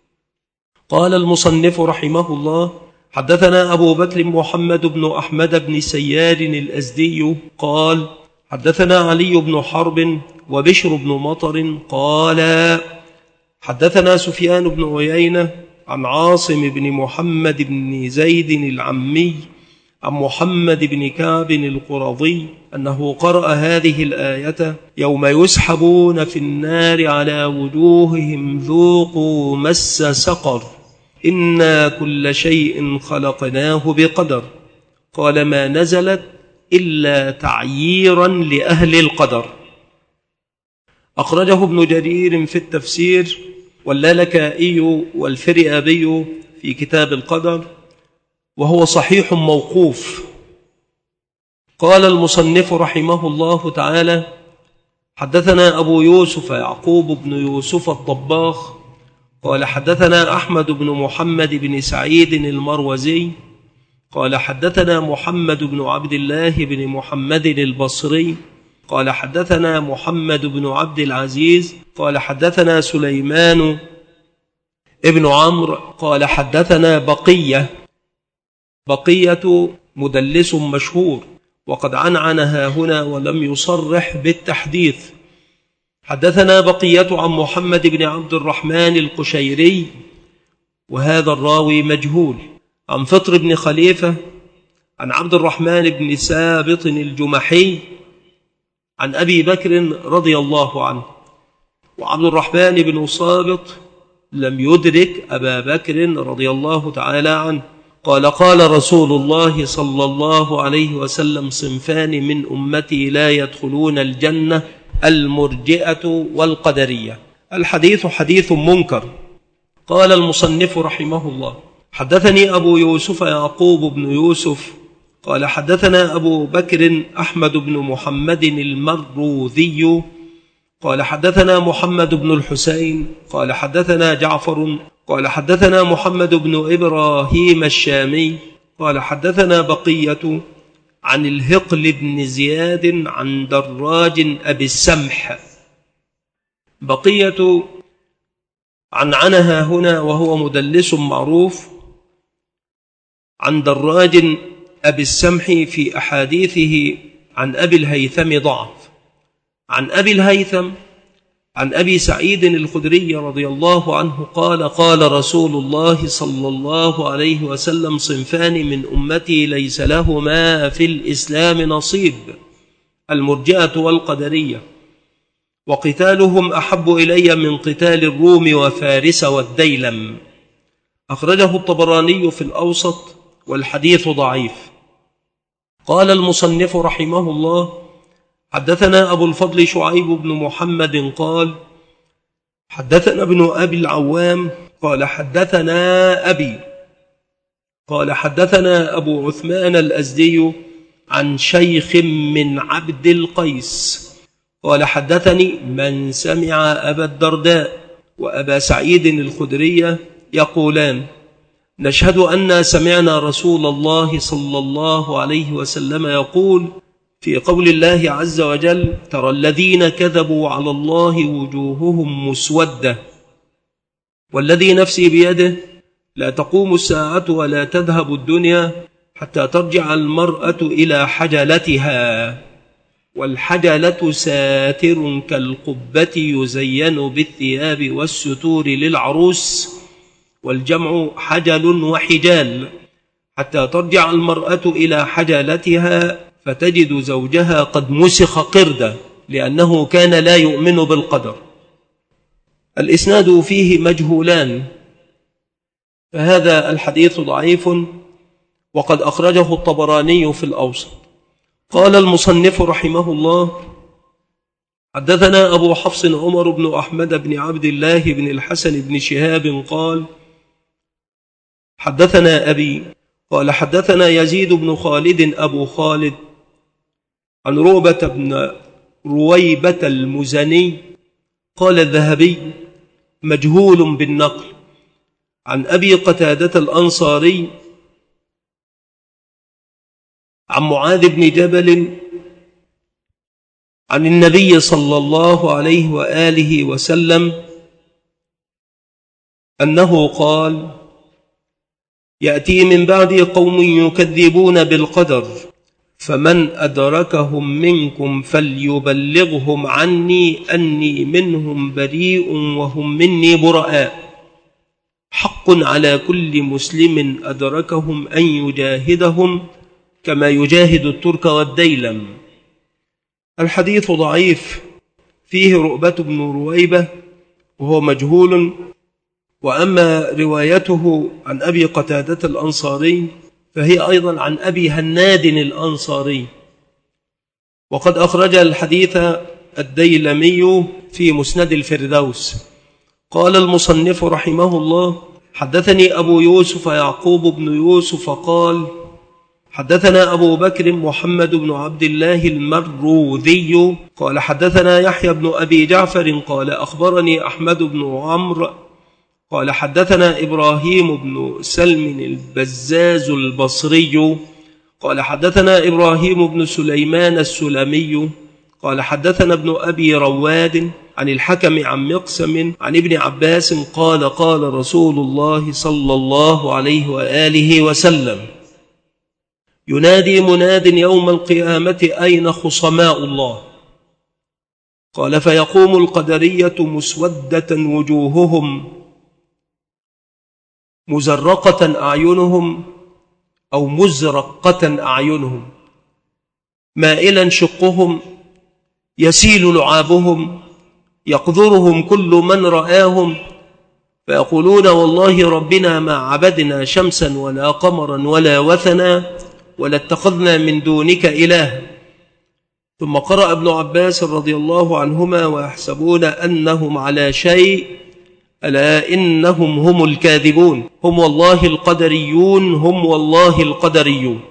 قال المصنف رحمه الله: حدثنا أبو بكر محمد بن أحمد بن سيار الأزدي قال حدثنا علي بن حرب وبشر بن مطر قال حدثنا سفيان بن عيينة عن عاصم بن محمد بن زيد العمي عن محمد بن كعب القرظي أنه قرأ هذه الآية: يوم يسحبون في النار على وجوههم ذوقوا مس سقر، إنا كل شيء خلقناه بقدر. قال: ما نزلت إلا تعييرا لأهل القدر. أخرجه ابن جرير في التفسير واللالكائي والفريابي في كتاب القدر، وهو صحيح موقوف. قال المصنف رحمه الله تعالى: حدثنا أبو يوسف يعقوب بن يوسف الطباخ قال حدثنا أحمد بن محمد بن سعيد المروزي قال حدثنا محمد بن عبد الله بن محمد البصري قال حدثنا محمد بن عبد العزيز قال حدثنا سليمان ابن عمرو قال حدثنا بقية مدلس مشهور، وقد عنعنها هنا ولم يصرح بالتحديث، حدثنا بقية عن محمد بن عبد الرحمن القشيري وهذا الراوي مجهول، عن فطر بن خليفة عن عبد الرحمن بن سابط الجمحي عن أبي بكر رضي الله عنه. وعبد الرحمن بن سابط لم يدرك أبا بكر رضي الله تعالى عنه. قال قال رسول الله صلى الله عليه وسلم: صنفان من أمتي لا يدخلون الجنة، المرجئة والقدرية. الحديث حديث منكر. قال المصنف رحمه الله: حدثني أبو يوسف يعقوب بن يوسف قال حدثنا أبو بكر أحمد بن محمد المروذي قال حدثنا محمد بن الحسين قال حدثنا جعفر قال حدثنا محمد بن إبراهيم الشامي قال حدثنا بقية عن الهقل بن زياد عن دراج أبي السمح. بقية عنها هنا وهو مدلس معروف، عن دراج أبي السمح في أحاديثه عن أبي الهيثم ضعف. عن أبي الهيثم عن أبي سعيد الخدري رضي الله عنه قال قال رسول الله صلى الله عليه وسلم: صنفان من أمتي ليس لهما في الإسلام نصيب، المرجئة والقدرية، وقتالهم أحب إلي من قتال الروم وفارس والديلم. أخرجه الطبراني في الأوسط والحديث ضعيف. قال المصنف رحمه الله: حدثنا أبو الفضل شعيب بن محمد قال حدثنا ابن أبي العوام قال حدثنا أبي قال حدثنا أبو عثمان الأزدي عن شيخ من عبد القيس قال حدثني من سمع أبا الدرداء وأبا سعيد الخدري يقولان: نشهد أن سمعنا رسول الله صلى الله عليه وسلم يقول في قول الله عز وجل: ترى الذين كذبوا على الله وجوههم مسودة، والذي نفسي بيده لا تقوم الساعة ولا تذهب الدنيا حتى ترجع المرأة إلى حجلتها، والحجلة ساتر كالقبة يزين بالثياب والستور للعروس، والجمع حجل وحجال، حتى ترجع المرأة إلى حجلتها فتجد زوجها قد مسخ قردة لأنه كان لا يؤمن بالقدر. الإسناد فيه مجهولان، فهذا الحديث ضعيف، وقد أخرجه الطبراني في الأوسط. قال المصنف رحمه الله: حدثنا أبو حفص عمر بن أحمد بن عبد الله بن الحسن بن شهاب قال حدثنا أبي قال حدثنا يزيد بن خالد أبو خالد عن رعبة بن رويبة المزني قال الذهبي: مجهول بالنقل، عن أبي قتادة الأنصاري عن معاذ بن جبل عن النبي صلى الله عليه وآله وسلم أنه قال: يأتي من بعدي قوم يكذبون بالقدر، فمن أدركهم منكم فليبلغهم عني أني منهم بريء وهم مني براء. حق على كل مسلم أدركهم أن يجاهدهم كما يجاهد الترك والديلم. الحديث ضعيف، فيه رؤبة بن رويبة وهو مجهول، وأما روايته عن أبي قتادة الأنصاري فهي أيضا عن أبي هناد الأنصاري. وقد أخرج الحديث الديلمي في مسند الفردوس. قال المصنف رحمه الله: حدثني أبو يوسف يعقوب بن يوسف قال حدثنا أبو بكر محمد بن عبد الله المروذي قال حدثنا يحيى بن أبي جعفر قال أخبرني أحمد بن عمرو قال حدثنا إبراهيم بن سلم البزاز البصري قال حدثنا إبراهيم بن سليمان السلمي قال حدثنا ابن أبي رواد عن الحكم عن مقسم عن ابن عباس قال قال رسول الله صلى الله عليه وآله وسلم: ينادي مناد يوم القيامة: أين خصماء الله؟ قال فيقوم القدرية مسودة وجوههم مزرقة أعينهم أو مزرقة أعينهم مائلا شقهم يسيل لعابهم يقذرهم كل من رآهم فيقولون والله ربنا ما عبدنا شمسا ولا قمرا ولا وثنا ولا اتخذنا من دونك إله. ثم قرأ ابن عباس رضي الله عنهما ويحسبون أنهم على شيء ألا إنهم هم الكاذبون هم والله القدريون هم والله القدريون.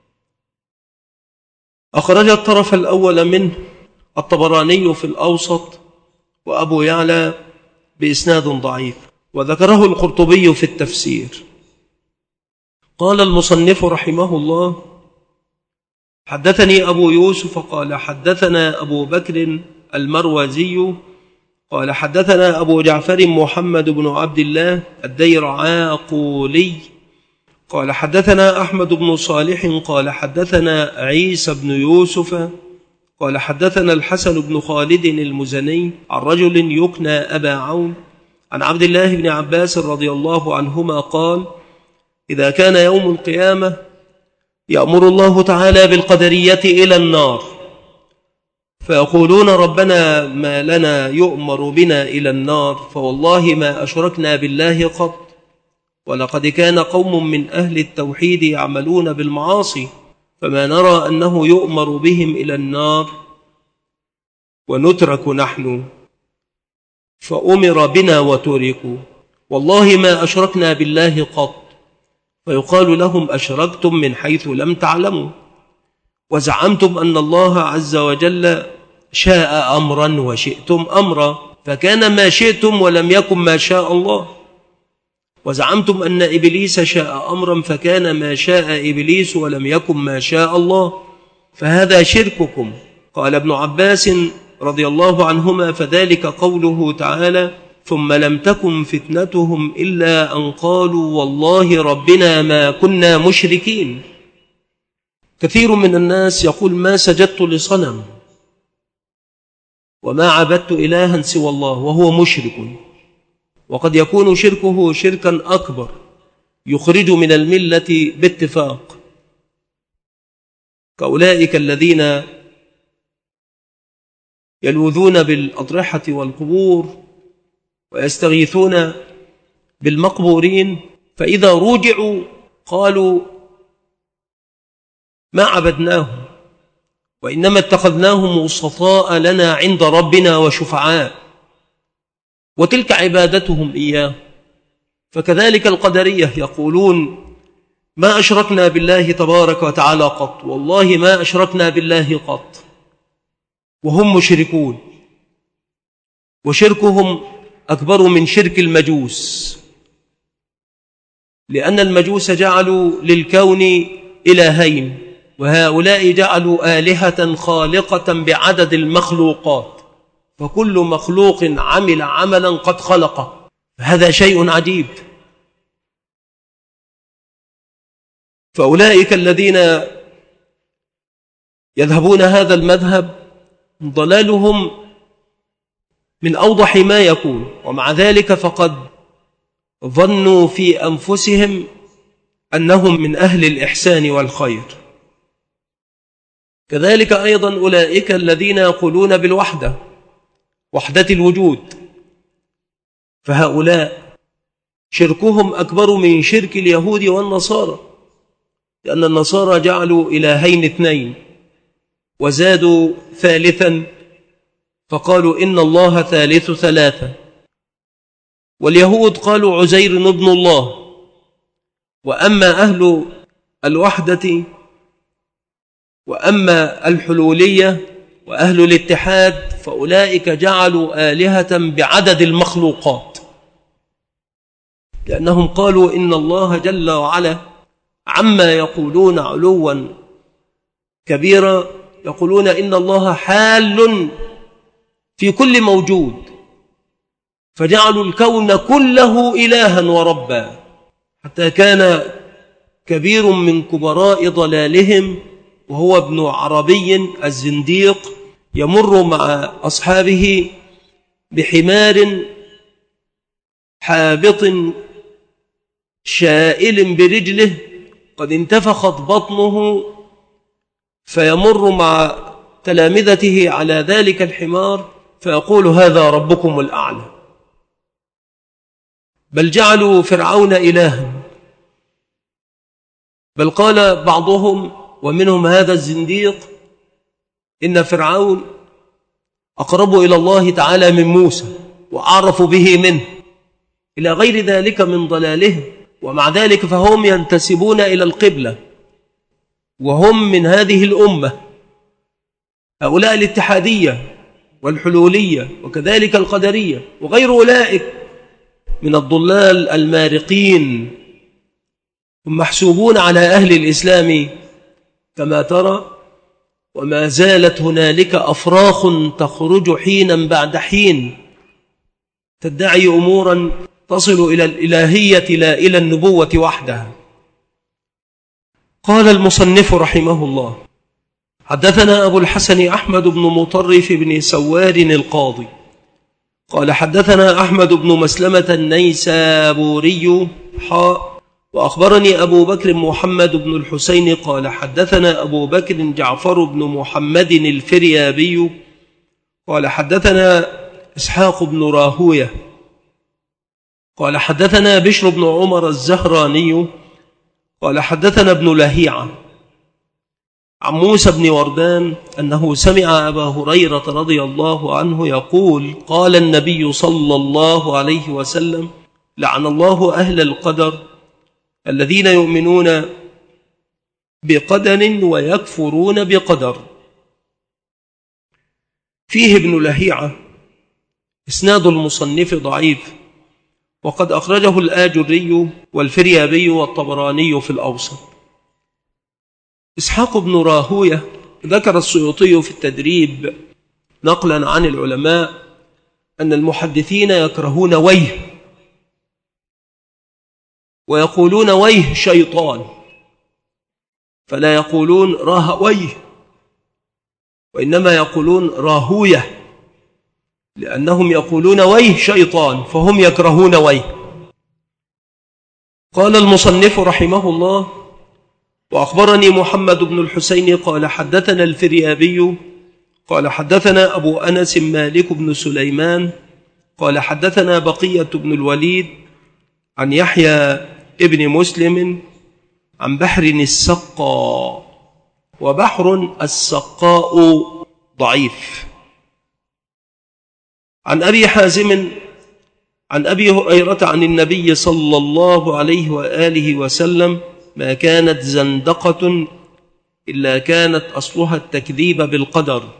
أخرج الطرف الأول منه الطبراني في الأوسط وأبو يعلى بإسناد ضعيف، وذكره القرطبي في التفسير. قال المصنف رحمه الله حدثني أبو يوسف قال حدثنا أبو بكر المروزي قال حدثنا أبو جعفر محمد بن عبد الله الديرعاقولي قال حدثنا أحمد بن صالح قال حدثنا عيسى بن يوسف قال حدثنا الحسن بن خالد المزني عن رجل يكنى أبا عون عن عبد الله بن عباس رضي الله عنهما قال إذا كان يوم القيامة يأمر الله تعالى بالقدرية إلى النار فيقولون ربنا ما لنا يؤمر بنا إلى النار فوالله ما أشركنا بالله قط ولقد كان قوم من أهل التوحيد يعملون بالمعاصي فما نرى أنه يؤمر بهم إلى النار ونترك نحن فأمر بنا وتركوا والله ما أشركنا بالله قط فيقال لهم أشركتم من حيث لم تعلموا وزعمتم أن الله عز وجل شاء أمرا وشئتم أمرا فكان ما شئتم ولم يكن ما شاء الله وزعمتم أن إبليس شاء أمرا فكان ما شاء إبليس ولم يكن ما شاء الله فهذا شرككم. قال ابن عباس رضي الله عنهما فذلك قوله تعالى ثم لم تكن فتنتهم إلا أن قالوا والله ربنا ما كنا مشركين. كثير من الناس يقول ما سجدت لصنم وما عبدت إلها سوى الله وهو مشرك، وقد يكون شركه شركا أكبر يخرج من الملة باتفاق كأولئك الذين يلوذون بالأضرحة والقبور ويستغيثون بالمقبورين فإذا رجعوا قالوا ما عبدناهم وإنما اتخذناهم وسطاء لنا عند ربنا وشفعاء وتلك عبادتهم إياه. فكذلك القدرية يقولون ما أشركنا بالله تبارك وتعالى قط والله ما أشركنا بالله قط وهم مشركون وشركهم أكبر من شرك المجوس لأن المجوس جعلوا للكون إلهين وهؤلاء جعلوا آلهة خالقة بعدد المخلوقات فكل مخلوق عمل عملا قد خلقه هذا شيء عجيب. فأولئك الذين يذهبون هذا المذهب ضلالهم من أوضح ما يكون ومع ذلك فقد ظنوا في أنفسهم أنهم من أهل الإحسان والخير. كذلك أيضا أولئك الذين يقولون بالوحدة وحدة الوجود فهؤلاء شركهم أكبر من شرك اليهود والنصارى لأن النصارى جعلوا إلهين اثنين وزادوا ثالثا فقالوا إن الله ثالث ثلاثة واليهود قالوا عزير ابن الله. وأما أهل الوحدة وأما الحلولية وأهل الاتحاد فأولئك جعلوا آلهة بعدد المخلوقات لأنهم قالوا إن الله جل وعلا عما يقولون علوا كبيرا يقولون إن الله حال في كل موجود فجعلوا الكون كله إلها وربا حتى كان كبير من كبراء ضلالهم وهو ابن عربي الزنديق يمر مع أصحابه بحمار حابط شائل برجله قد انتفخت بطنه، فيمر مع تلامذته على ذلك الحمار فيقول: هذا ربكم الأعلى. بل جعلوا فرعون إلها، بل قال بعضهم ومنهم هذا الزنديق إن فرعون أقرب إلى الله تعالى من موسى وأعرف به منه، إلى غير ذلك من ضلاله. ومع ذلك فهم ينتسبون إلى القبلة وهم من هذه الأمة، هؤلاء الاتحادية والحلولية وكذلك القدرية وغير أولئك من الضلال المارقين، هم محسوبون على أهل الإسلام كما ترى. وما زالت هنالك أفراخ تخرج حينا بعد حين تدعي أمورا تصل إلى الإلهية لا إلى النبوة وحدها. قال المصنف رحمه الله: حدثنا أبو الحسن أحمد بن مطرف بن سوار القاضي قال حدثنا أحمد بن مسلمة النيسابوري وأخبرني أبو بكر محمد بن الحسين قال حدثنا أبو بكر جعفر بن محمد الفريابي قال حدثنا إسحاق بن راهوية قال حدثنا بشر بن عمر الزهراني قال حدثنا ابن لهيعة عن موسى بن وردان أنه سمع أبا هريرة رضي الله عنه يقول: قال النبي صلى الله عليه وسلم: لعن الله أهل القدر الذين يؤمنون بقدر ويكفرون بقدر. فيه ابن لهيعة إسناد المصنف ضعيف، وقد أخرجه الآجري والفريابي والطبراني في الأوسط. إسحاق بن راهوية ذكر السيوطي في التدريب نقلا عن العلماء أن المحدثين يكرهون ويه، ويقولون ويه شيطان، فلا يقولون راهويه وإنما يقولون راهوية، لأنهم يقولون ويه شيطان فهم يكرهون ويه. قال المصنف رحمه الله: وأخبرني محمد بن الحسين قال حدثنا الفريابي قال حدثنا أبو أنس مالك بن سليمان قال حدثنا بقية بن الوليد عن يحيى ابن مسلم عن بحر السقاء، وبحر السقاء ضعيف، عن أبي حازم عن أبي هريرة عن النبي صلى الله عليه وآله وسلم: ما كانت زندقة إلا كانت أصلها التكذيب بالقدر.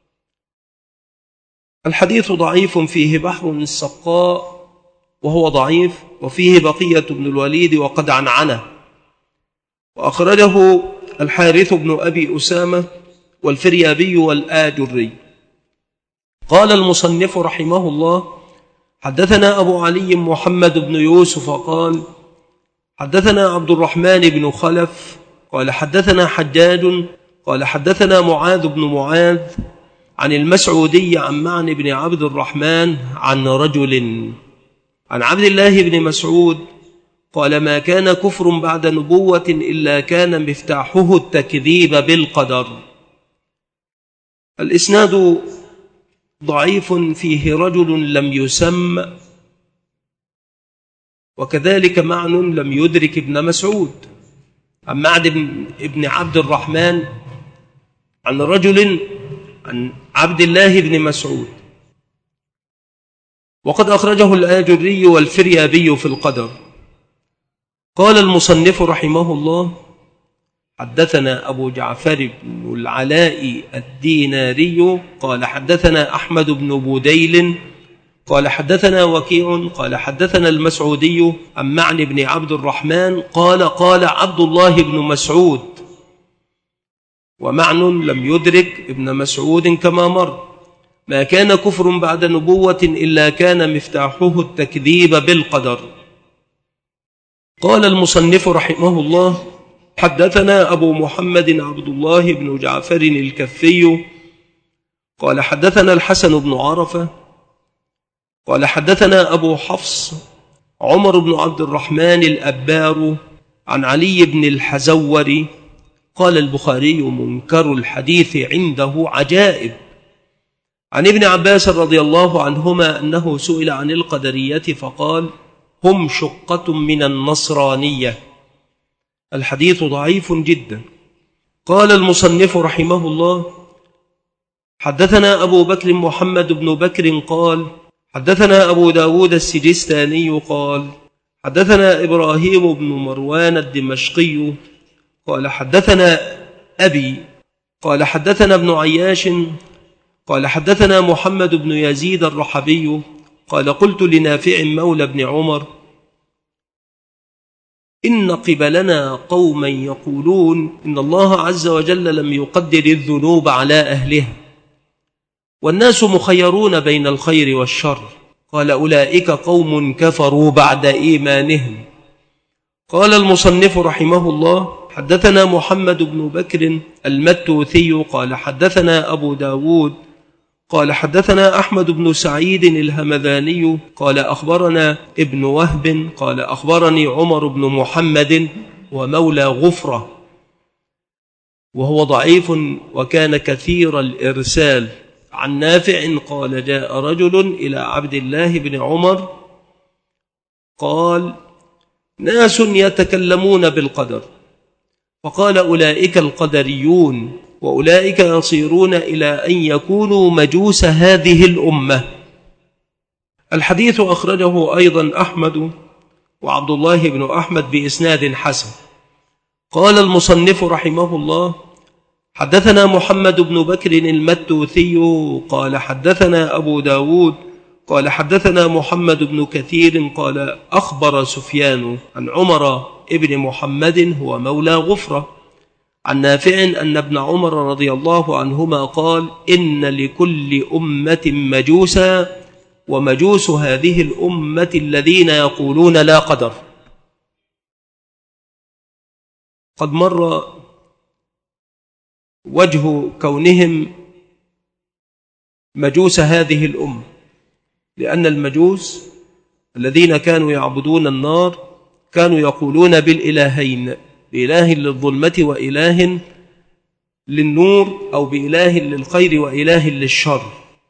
الحديث ضعيف، فيه بحر السقاء وهو ضعيف، وفيه بقية بن الوليد وقد عنعنه، وأخرجه الحارث بن أبي أسامة والفريابي والآجري. قال المصنف رحمه الله: حدثنا أبو علي محمد بن يوسف قال حدثنا عبد الرحمن بن خلف قال حدثنا حجاج قال حدثنا معاذ بن معاذ عن المسعودي عن معن بن عبد الرحمن عن رجل عن عبد الله بن مسعود قال: ما كان كفر بعد نبوة إلا كان مفتاحه التكذيب بالقدر. الإسناد ضعيف، فيه رجل لم يسم، وكذلك معن لم يدرك ابن مسعود، عن معن بن عبد الرحمن عن رجل عن عبد الله بن مسعود، وقد أخرجه الآجري والفريابي في القدر. قال المصنف رحمه الله: حدثنا أبو جعفر بن العلاء الديناري قال حدثنا أحمد بن بوديل قال حدثنا وكيع قال حدثنا المسعودي عن معن بن عبد الرحمن قال: قال عبد الله بن مسعود، ومعن لم يدرك ابن مسعود كما مر: ما كان كفر بعد نبوة إلا كان مفتاحه التكذيب بالقدر. قال المصنف رحمه الله: حدثنا أبو محمد عبد الله بن جعفر الكفي قال حدثنا الحسن بن عرفة قال حدثنا أبو حفص عمر بن عبد الرحمن الأبار عن علي بن الحزور قال البخاري منكر الحديث عنده عجائب. عن ابن عباس رضي الله عنهما أنه سئل عن القدرية فقال هم شقة من النصرانية. الحديث ضعيف جدا. قال المصنف رحمه الله حدثنا أبو بكر محمد بن بكر قال حدثنا أبو داود السجستاني قال حدثنا إبراهيم بن مروان الدمشقي قال حدثنا أبي قال حدثنا ابن عياش قال حدثنا محمد بن يزيد الرحبي قال قلت لنافع مولى بن عمر إن قبلنا قوما يقولون إن الله عز وجل لم يقدر الذنوب على أهلها والناس مخيرون بين الخير والشر. قال أولئك قوم كفروا بعد إيمانهم. قال المصنف رحمه الله حدثنا محمد بن بكر المتوثي قال حدثنا أبو داود قال حدثنا أحمد بن سعيد الهمذاني قال أخبرنا ابن وهب قال أخبرني عمر بن محمد ومولى غفرة وهو ضعيف وكان كثير الإرسال. عن نافع قال جاء رجل إلى عبد الله بن عمر قال ناس يتكلمون بالقدر فقال أولئك القدريون وأولئك يصيرون إلى أن يكونوا مجوس هذه الأمة. الحديث أخرجه أيضا أحمد وعبد الله بن أحمد بإسناد حسن. قال المصنف رحمه الله حدثنا محمد بن بكر المتوثي قال حدثنا أبو داود قال حدثنا محمد بن كثير قال أخبر سفيان عن عمر ابن محمد هو مولى غفرة عن نافع أن ابن عمر رضي الله عنهما قال إن لكل أمة مجوسا ومجوس هذه الأمة الذين يقولون لا قدر. قد مر وجه كونهم مجوس هذه الأمة لأن المجوس الذين كانوا يعبدون النار كانوا يقولون بالإلهين بإله للظلمة وإله للنور أو بإله للخير وإله للشر.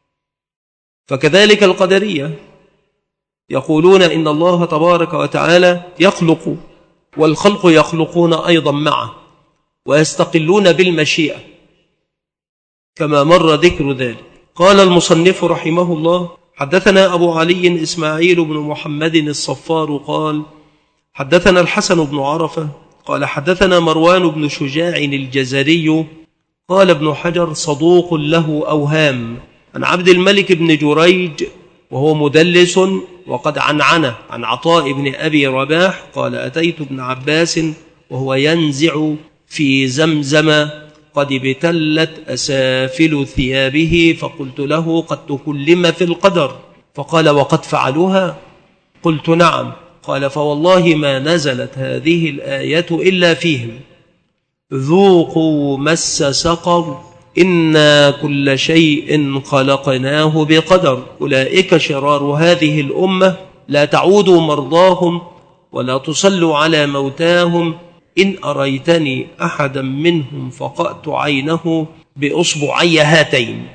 فكذلك القدرية يقولون إن الله تبارك وتعالى يخلق والخلق يخلقون أيضا معه ويستقلون بالمشيئة كما مر ذكر ذلك. قال المصنف رحمه الله حدثنا أبو علي إسماعيل بن محمد الصفار قال حدثنا الحسن بن عرفة قال حدثنا مروان بن شجاع الجزري قال ابن حجر صدوق له أوهام. عن عبد الملك بن جريج وهو مدلس وقد عنعنه عن عطاء بن أبي رباح قال أتيت ابن عباس وهو ينزع في زمزم قد ابتلت أسافل ثيابه فقلت له قد تكلم في القدر فقال وقد فعلوها قلت نعم قال فوالله ما نزلت هذه الآية إلا فيهم ذوقوا مس سقر إنا كل شيء خلقناه بقدر أولئك شرار هذه الأمة لا تعودوا مرضاهم ولا تصلوا على موتاهم إن أريتني أحدا منهم فقأت عينه بأصبعي هاتين.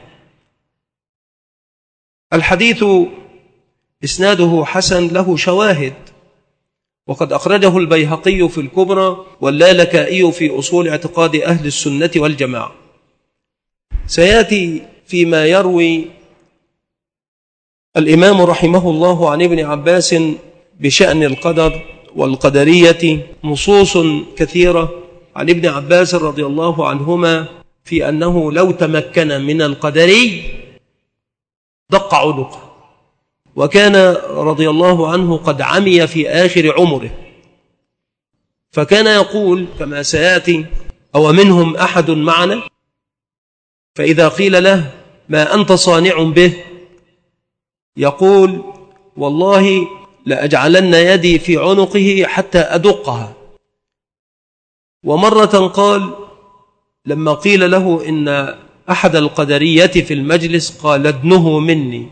الحديث إسناده حسن له شواهد وقد أخرجه البيهقي في الكبرى واللالكائي في أصول اعتقاد أهل السنة والجماعة. سيأتي فيما يروي الإمام رحمه الله عن ابن عباس بشأن القدر والقدرية نصوص كثيرة عن ابن عباس رضي الله عنهما في أنه لو تمكن من القدري دق عنقه وكان رضي الله عنه قد عمي في آخر عمره فكان يقول كما سيأتي أو منهم أحد معنا فإذا قيل له ما أنت صانع به يقول والله لأجعلن يدي في عنقه حتى أدقها. ومرة قال لما قيل له إن أحد القدرية في المجلس قال ادنه مني،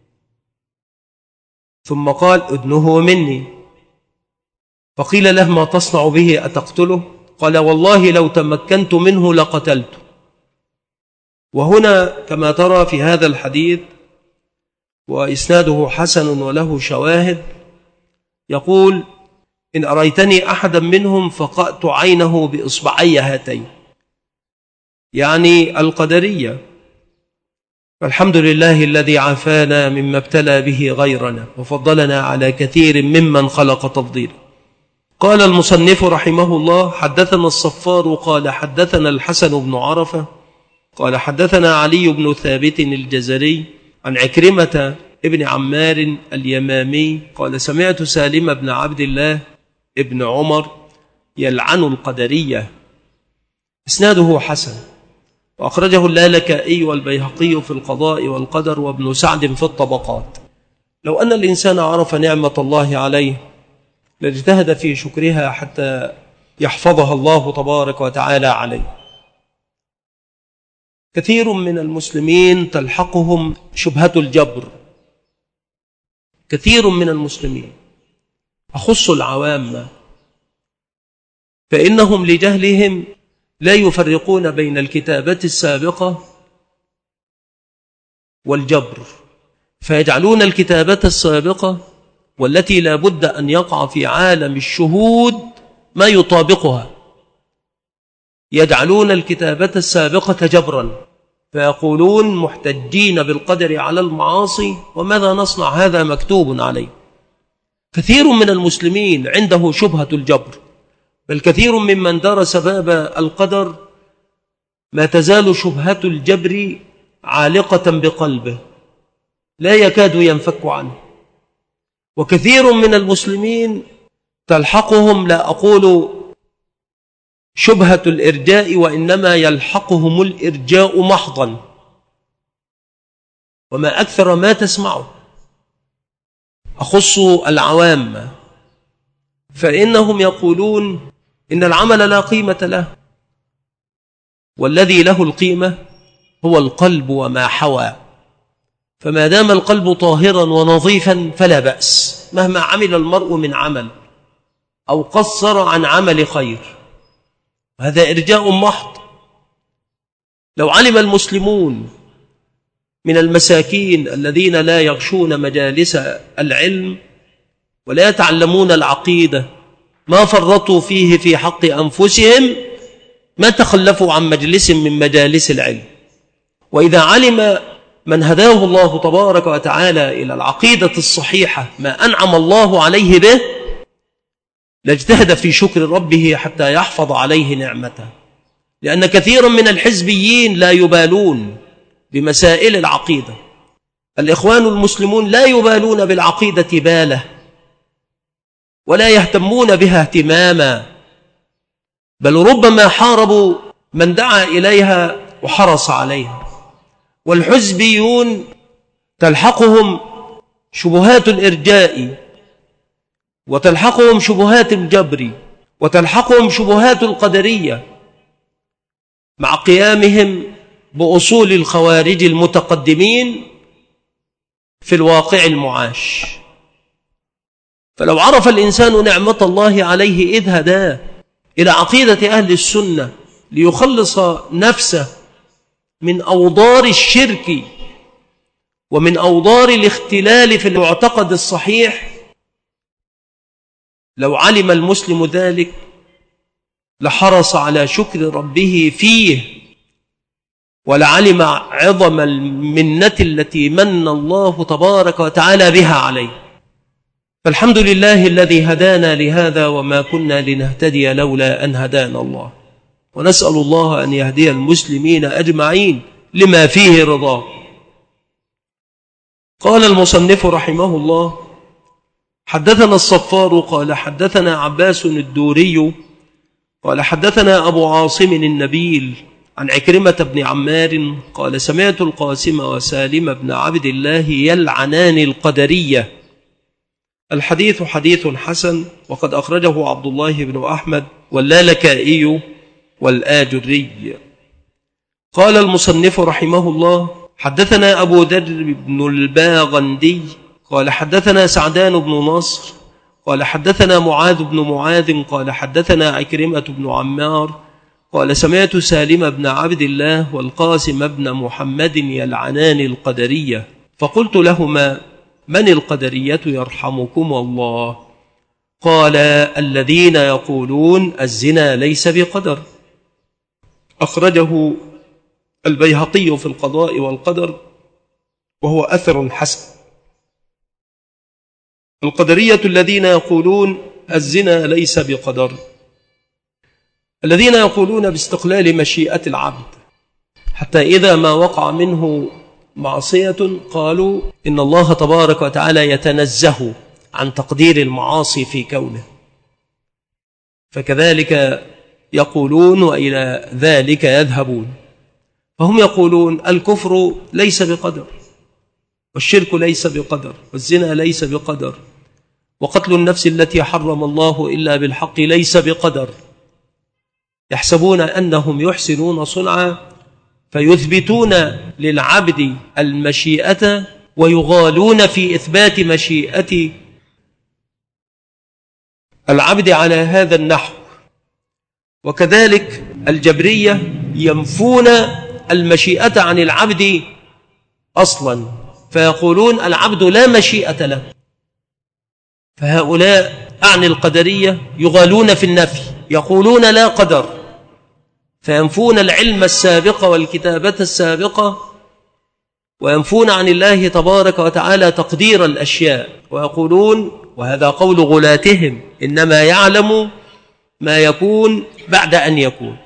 ثم قال ادنه مني، فقيل له ما تصنع به أتقتله؟ قال والله لو تمكنت منه لقتلته. وهنا كما ترى في هذا الحديث وإسناده حسن وله شواهد، يقول إن أريتني أحدا منهم فقأت عينه بإصبعي هاتين، يعني القدرية. فالحمد لله الذي عافانا مما ابتلى به غيرنا وفضلنا على كثير ممن خلق تفضيلا. قال المصنف رحمه الله حدثنا الصفار قال حدثنا الحسن بن عرفة قال حدثنا علي بن ثابت الجزري عن عكرمة ابن عمار اليمامي قال سمعت سالم بن عبد الله ابن عمر يلعن القدرية. إسناده حسن، وأخرجه اللالكائي والبيهقي في القضاء والقدر وابن سعد في الطبقات. لو أن الإنسان عرف نعمة الله عليه لاجتهد في شكرها حتى يحفظها الله تبارك وتعالى عليه. كثير من المسلمين تلحقهم شبهة الجبر، كثير من المسلمين، أخص العوام، فإنهم لجهلهم لا يفرقون بين الكتابة السابقة والجبر، فيجعلون الكتابة السابقة والتي لا بد أن يقع في عالم الشهود ما يطابقها، يجعلون الكتابة السابقة جبرا، فيقولون محتجين بالقدر على المعاصي وماذا نصنع هذا مكتوب عليه. كثير من المسلمين عنده شبهة الجبر، بل كثير ممن درس باب القدر ما تزال شبهة الجبر عالقة بقلبه لا يكاد ينفك عنه. وكثير من المسلمين تلحقهم لا أقول شبهة الإرجاء، وإنما يلحقهم الإرجاء محضا، وما أكثر ما تسمعه. أخص العوام، فإنهم يقولون إن العمل لا قيمة له، والذي له القيمة هو القلب وما حوى، فما دام القلب طاهرا ونظيفا فلا بأس مهما عمل المرء من عمل أو قصر عن عمل خير، هذا إرجاء محض. لو علم المسلمون من المساكين الذين لا يغشون مجالس العلم ولا يتعلمون العقيدة ما فرطوا فيه في حق أنفسهم ما تخلفوا عن مجلس من مجالس العلم. وإذا علم من هداه الله تبارك وتعالى إلى العقيدة الصحيحة ما أنعم الله عليه به لاجتهد في شكر ربه حتى يحفظ عليه نعمته، لأن كثيرا من الحزبيين لا يبالون بمسائل العقيدة. الإخوان المسلمون لا يبالون بالعقيدة باله ولا يهتمون بها اهتماما، بل ربما حاربوا من دعا إليها وحرص عليها. والحزبيون تلحقهم شبهات الإرجاء، وتلحقهم شبهات الجبر، وتلحقهم شبهات القدرية، مع قيامهم بأصول الخوارج المتقدمين في الواقع المعاش. فلو عرف الإنسان نعمة الله عليه إذ هداه إلى عقيدة أهل السنة ليخلص نفسه من أوضار الشرك ومن أوضار الاختلال في المعتقد الصحيح، لو علم المسلم ذلك لحرص على شكر ربه فيه، ولعلم عظم المنة التي من الله تبارك وتعالى بها عليه. فالحمد لله الذي هدانا لهذا وما كنا لنهتدي لولا أن هدانا الله، ونسأل الله أن يهدي المسلمين أجمعين لما فيه رضاه. قال المصنف رحمه الله حدثنا الصفار قال حدثنا عباس الدوري قال حدثنا أبو عاصم النبيل عن عكرمة بن عمار قال سمعت القاسم وسالم بن عبد الله يلعنان القدرية. الحديث حديث حسن، وقد أخرجه عبد الله بن أحمد واللالكائي والآجري. قال المصنف رحمه الله: حدثنا أبو ذر بن الباغندي قال حدثنا سعدان بن نصر قال حدثنا معاذ بن معاذ قال حدثنا عكرمة بن عمار قال سمعت سالم بن عبد الله والقاسم بن محمد يلعنان القدرية، فقلت لهما: من القدرية يرحمكم الله؟ قال: الذين يقولون الزنا ليس بقدر. أخرجه البيهقي في القضاء والقدر وهو أثر حسن. القدرية الذين يقولون الزنا ليس بقدر، الذين يقولون باستقلال مشيئة العبد، حتى إذا ما وقع منه معصية قالوا إن الله تبارك وتعالى يتنزه عن تقدير المعاصي في كونه، فكذلك يقولون وإلى ذلك يذهبون. فهم يقولون الكفر ليس بقدر، والشرك ليس بقدر، والزنا ليس بقدر، وقتل النفس التي حرم الله إلا بالحق ليس بقدر. يحسبون أنهم يحسنون صنعا فيثبتون للعبد المشيئة ويغالون في إثبات مشيئة العبد على هذا النحو. وكذلك الجبرية ينفون المشيئة عن العبد أصلا، فيقولون العبد لا مشيئة له. فهؤلاء عن القدرية يغالون في النفي، يقولون لا قدر، فينفون العلم السابق والكتابة السابقة، وينفون عن الله تبارك وتعالى تقدير الأشياء، ويقولون، وهذا قول غلاتهم، إنما يعلم ما يكون بعد أن يكون.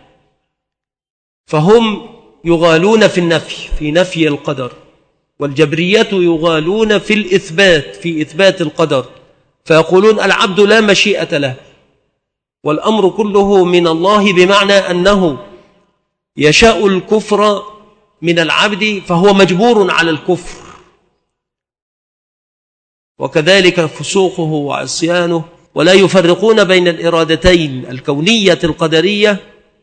فهم يغالون في النفي، في نفي القدر، والجبرية يغالون في الإثبات، في إثبات القدر، فيقولون العبد لا مشيئة له، والأمر كله من الله، بمعنى أنه يشاء الكفر من العبد فهو مجبور على الكفر، وكذلك فسوقه وعصيانه، ولا يفرقون بين الإرادتين الكونية القدرية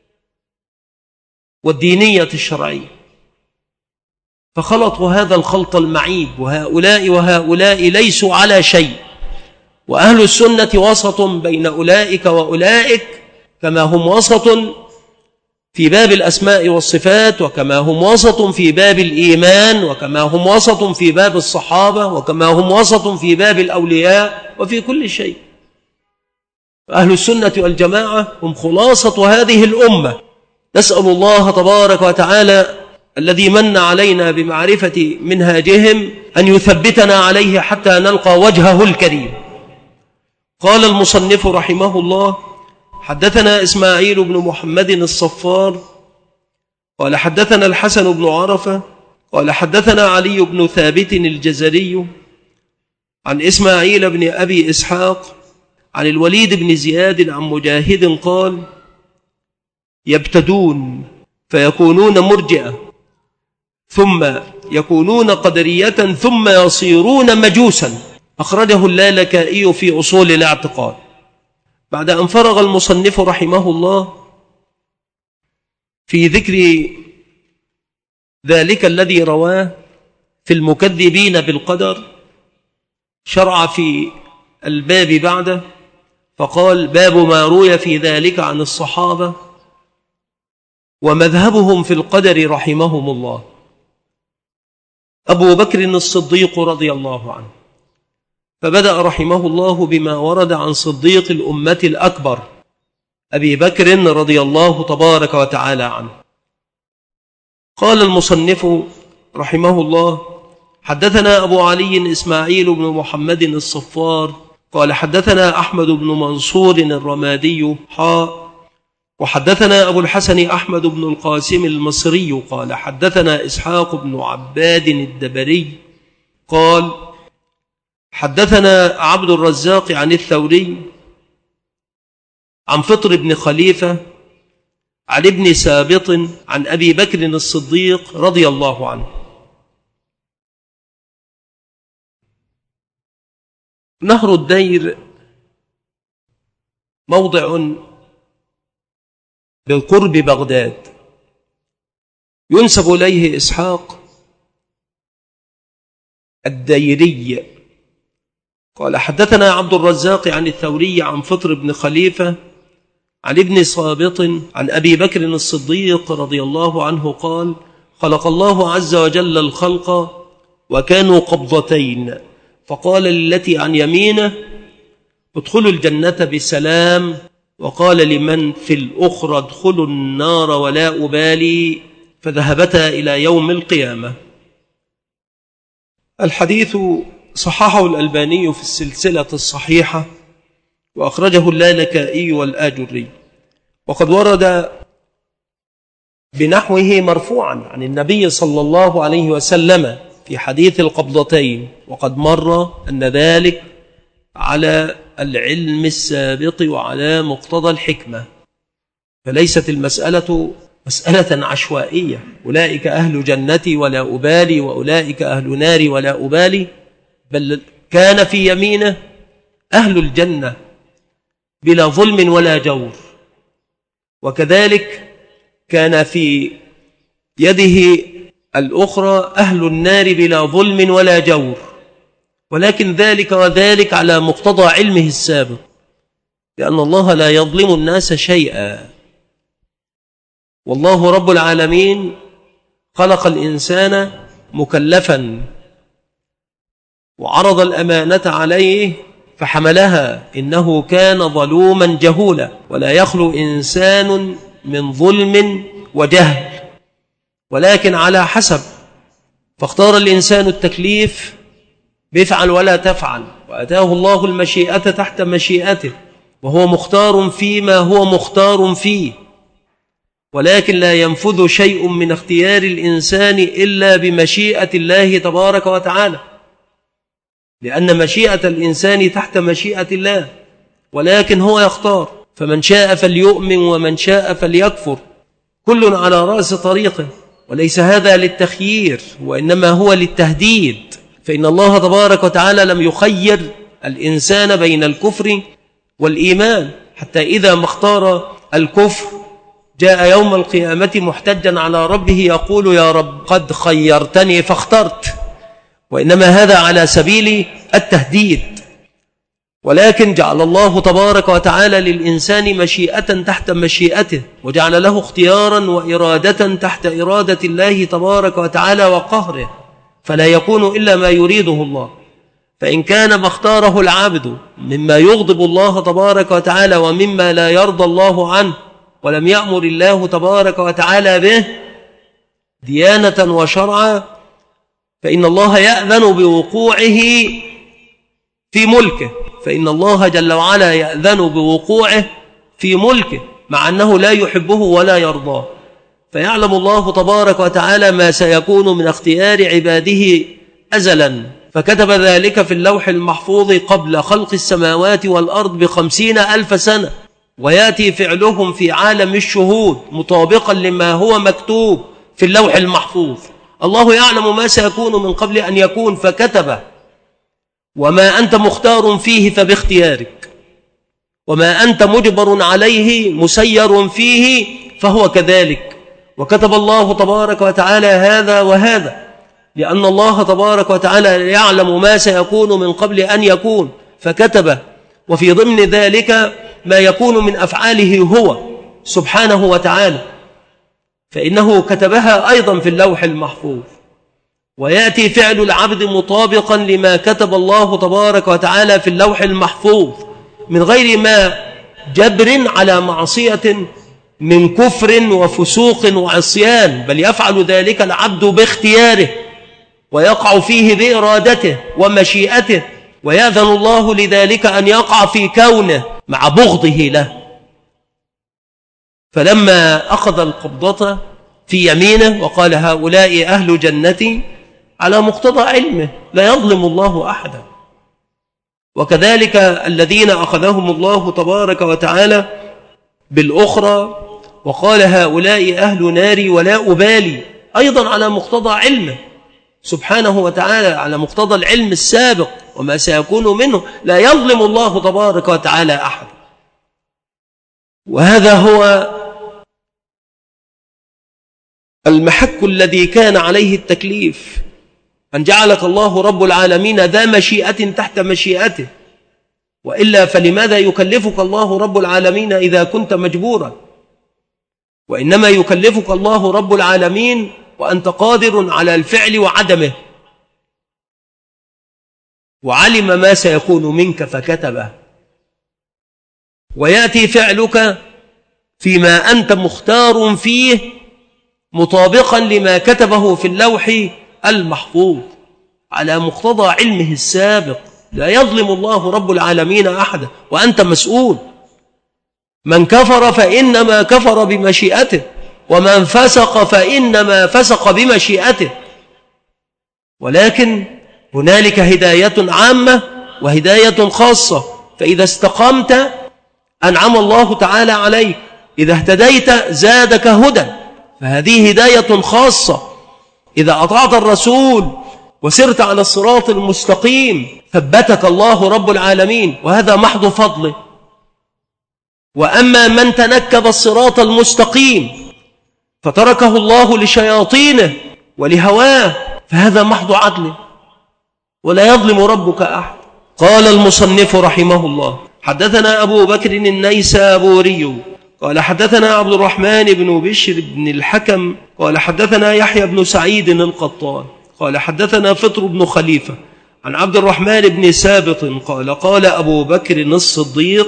والدينية الشرعية، فخلطوا هذا الخلط المعيب، وهؤلاء ليسوا على شيء. وأهل السنة وسط بين أولئك وأولئك، كما هم وسط في باب الأسماء والصفات، وكما هم وسط في باب الإيمان، وكما هم وسط في باب الصحابة، وكما هم وسط في باب الأولياء، وفي كل شيء. أهل السنة والجماعة هم خلاصة هذه الأمة. نسأل الله تبارك وتعالى الذي من علينا بمعرفة منهاجهم أن يثبتنا عليه حتى نلقى وجهه الكريم. قال المصنف رحمه الله: حدثنا إسماعيل بن محمد الصفار قال حدثنا الحسن بن عرفة قال حدثنا علي بن ثابت الجزري عن إسماعيل بن أبي إسحاق عن الوليد بن زياد عن مجاهد قال: يبتدون فيكونون مرجئة، ثم يكونون قدرية، ثم يصيرون مجوسا. أخرجه اللالكائي في أصول الاعتقاد. بعد أن فرغ المصنف رحمه الله في ذكر ذلك الذي رواه في المكذبين بالقدر، شرع في الباب بعده فقال: باب ما روي في ذلك عن الصحابة ومذهبهم في القدر رحمهم الله. أبو بكر الصديق رضي الله عنه، فبدأ رحمه الله بما ورد عن صديق الأمة الأكبر أبي بكر رضي الله تبارك وتعالى عنه. قال المصنف رحمه الله: حدثنا أبو علي إسماعيل بن محمد الصفار قال حدثنا أحمد بن منصور الرمادي وحدثنا أبو الحسن أحمد بن القاسم المصري قال حدثنا إسحاق بن عباد الدبري قال حدثنا عبد الرزاق عن الثوري عن فطر بن خليفة عن ابن سابط عن أبي بكر الصديق رضي الله عنه. نهر الدير موضع بالقرب بغداد، ينسب إليه إسحاق الديري قال حدثنا عبد الرزاق عن الثوري عن فطر بن خليفة عن ابن صابط عن أبي بكر الصديق رضي الله عنه قال خلق الله عز وجل الخلق وكانوا قبضتين، فقال للتي عن يمينه ادخلوا الجنة بسلام، وقال لمن في الأخرى ادخلوا النار ولا أبالي، فذهبتا إلى يوم القيامة. الحديث صححه الألباني في السلسلة الصحيحة، وأخرجه اللالكائي والآجري، وقد ورد بنحوه مرفوعا عن النبي صلى الله عليه وسلم في حديث القبضتين، وقد مر أن ذلك على العلم السابق وعلى مقتضى الحكمة، فليست المسألة مسألة عشوائية أولئك أهل جنتي ولا أبالي وأولئك أهل ناري ولا أبالي، بل كان في يمينه أهل الجنة بلا ظلم ولا جور، وكذلك كان في يده الأخرى أهل النار بلا ظلم ولا جور، ولكن ذلك وذلك على مقتضى علمه السابق، لأن الله لا يظلم الناس شيئا، والله رب العالمين خلق الإنسان مكلفا وعرض الأمانة عليه فحملها، إنه كان ظلوما جهولا، ولا يخلو إنسان من ظلم وجهل، ولكن على حسب، فاختار الإنسان التكليف بيفعل ولا تفعل، وأتاه الله المشيئة تحت مشيئته، وهو مختار فيما هو مختار فيه، ولكن لا ينفذ شيء من اختيار الإنسان إلا بمشيئة الله تبارك وتعالى، لأن مشيئة الإنسان تحت مشيئة الله، ولكن هو يختار، فمن شاء فليؤمن ومن شاء فليكفر، كل على رأس طريقه، وليس هذا للتخيير وإنما هو للتهديد، فإن الله تبارك وتعالى لم يخير الإنسان بين الكفر والإيمان، حتى إذا ما اختار الكفر جاء يوم القيامة محتجا على ربه يقول يا رب قد خيرتني فاخترت، وإنما هذا على سبيل التهديد، ولكن جعل الله تبارك وتعالى للإنسان مشيئة تحت مشيئته، وجعل له اختيارا وإرادة تحت إرادة الله تبارك وتعالى وقهره، فلا يكون إلا ما يريده الله، فإن كان ما اختاره العبد مما يغضب الله تبارك وتعالى ومما لا يرضى الله عنه ولم يأمر الله تبارك وتعالى به ديانة وشرعا، فإن الله يأذن بوقوعه في ملكه، فإن الله جل وعلا يأذن بوقوعه في ملكه مع أنه لا يحبه ولا يرضاه، فيعلم الله تبارك وتعالى ما سيكون من اختيار عباده أزلا، فكتب ذلك في اللوح المحفوظ قبل خلق السماوات والأرض ب50,000 سنة، ويأتي فعلهم في عالم الشهود مطابقا لما هو مكتوب في اللوح المحفوظ. الله يعلم ما سيكون من قبل أن يكون فكتبه، وما أنت مختار فيه فباختيارك، وما أنت مجبر عليه مسير فيه فهو كذلك، وكتب الله تبارك وتعالى هذا وهذا، لأن الله تبارك وتعالى يعلم ما سيكون من قبل أن يكون فكتبه، وفي ضمن ذلك ما يكون من أفعاله هو سبحانه وتعالى، فإنه كتبها أيضا في اللوح المحفوظ، ويأتي فعل العبد مطابقا لما كتب الله تبارك وتعالى في اللوح المحفوظ من غير ما جبر على معصية من كفر وفسوق وعصيان، بل يفعل ذلك العبد باختياره ويقع فيه بإرادته ومشيئته، ويأذن الله لذلك أن يقع في كونه مع بغضه له. فلما أخذ القبضة في يمينه وقال هؤلاء أهل جنتي على مقتضى علمه لا يظلم الله أحدا، وكذلك الذين أخذهم الله تبارك وتعالى بالأخرى وقال هؤلاء أهل ناري ولا أبالي، أيضا على مقتضى علمه سبحانه وتعالى، على مقتضى العلم السابق وما سيكون منه، لا يظلم الله تبارك وتعالى أحد. وهذا هو المحك الذي كان عليه التكليف أن جعلك الله رب العالمين ذا مشيئة تحت مشيئته، وإلا فلماذا يكلفك الله رب العالمين إذا كنت مجبورا؟ وإنما يكلفك الله رب العالمين وأنت قادر على الفعل وعدمه، وعلم ما سيكون منك فكتبه، ويأتي فعلك فيما أنت مختار فيه مطابقا لما كتبه في اللوح المحفوظ على مقتضى علمه السابق. لا يظلم الله رب العالمين أحدا، وأنت مسؤول. من كفر فإنما كفر بمشيئته، ومن فسق فإنما فسق بمشيئته، ولكن هنالك هداية عامة وهداية خاصة. فإذا استقمت أنعم الله تعالى عليك، إذا اهتديت زادك هدى، فهذه هداية خاصة. إذا أطعت الرسول وسرت على الصراط المستقيم ثبتك الله رب العالمين، وهذا محض فضله. وأما من تنكب الصراط المستقيم فتركه الله لشياطينه ولهواه فهذا محض عدله، ولا يظلم ربك أحد. قال المصنف رحمه الله: حدثنا أبو بكر النيسابوري قال حدثنا عبد الرحمن بن بشر بن الحكم قال حدثنا يحيى بن سعيد القطان قال حدثنا فطر بن خليفة عن عبد الرحمن بن ثابت قال قال أبو بكر الصديق: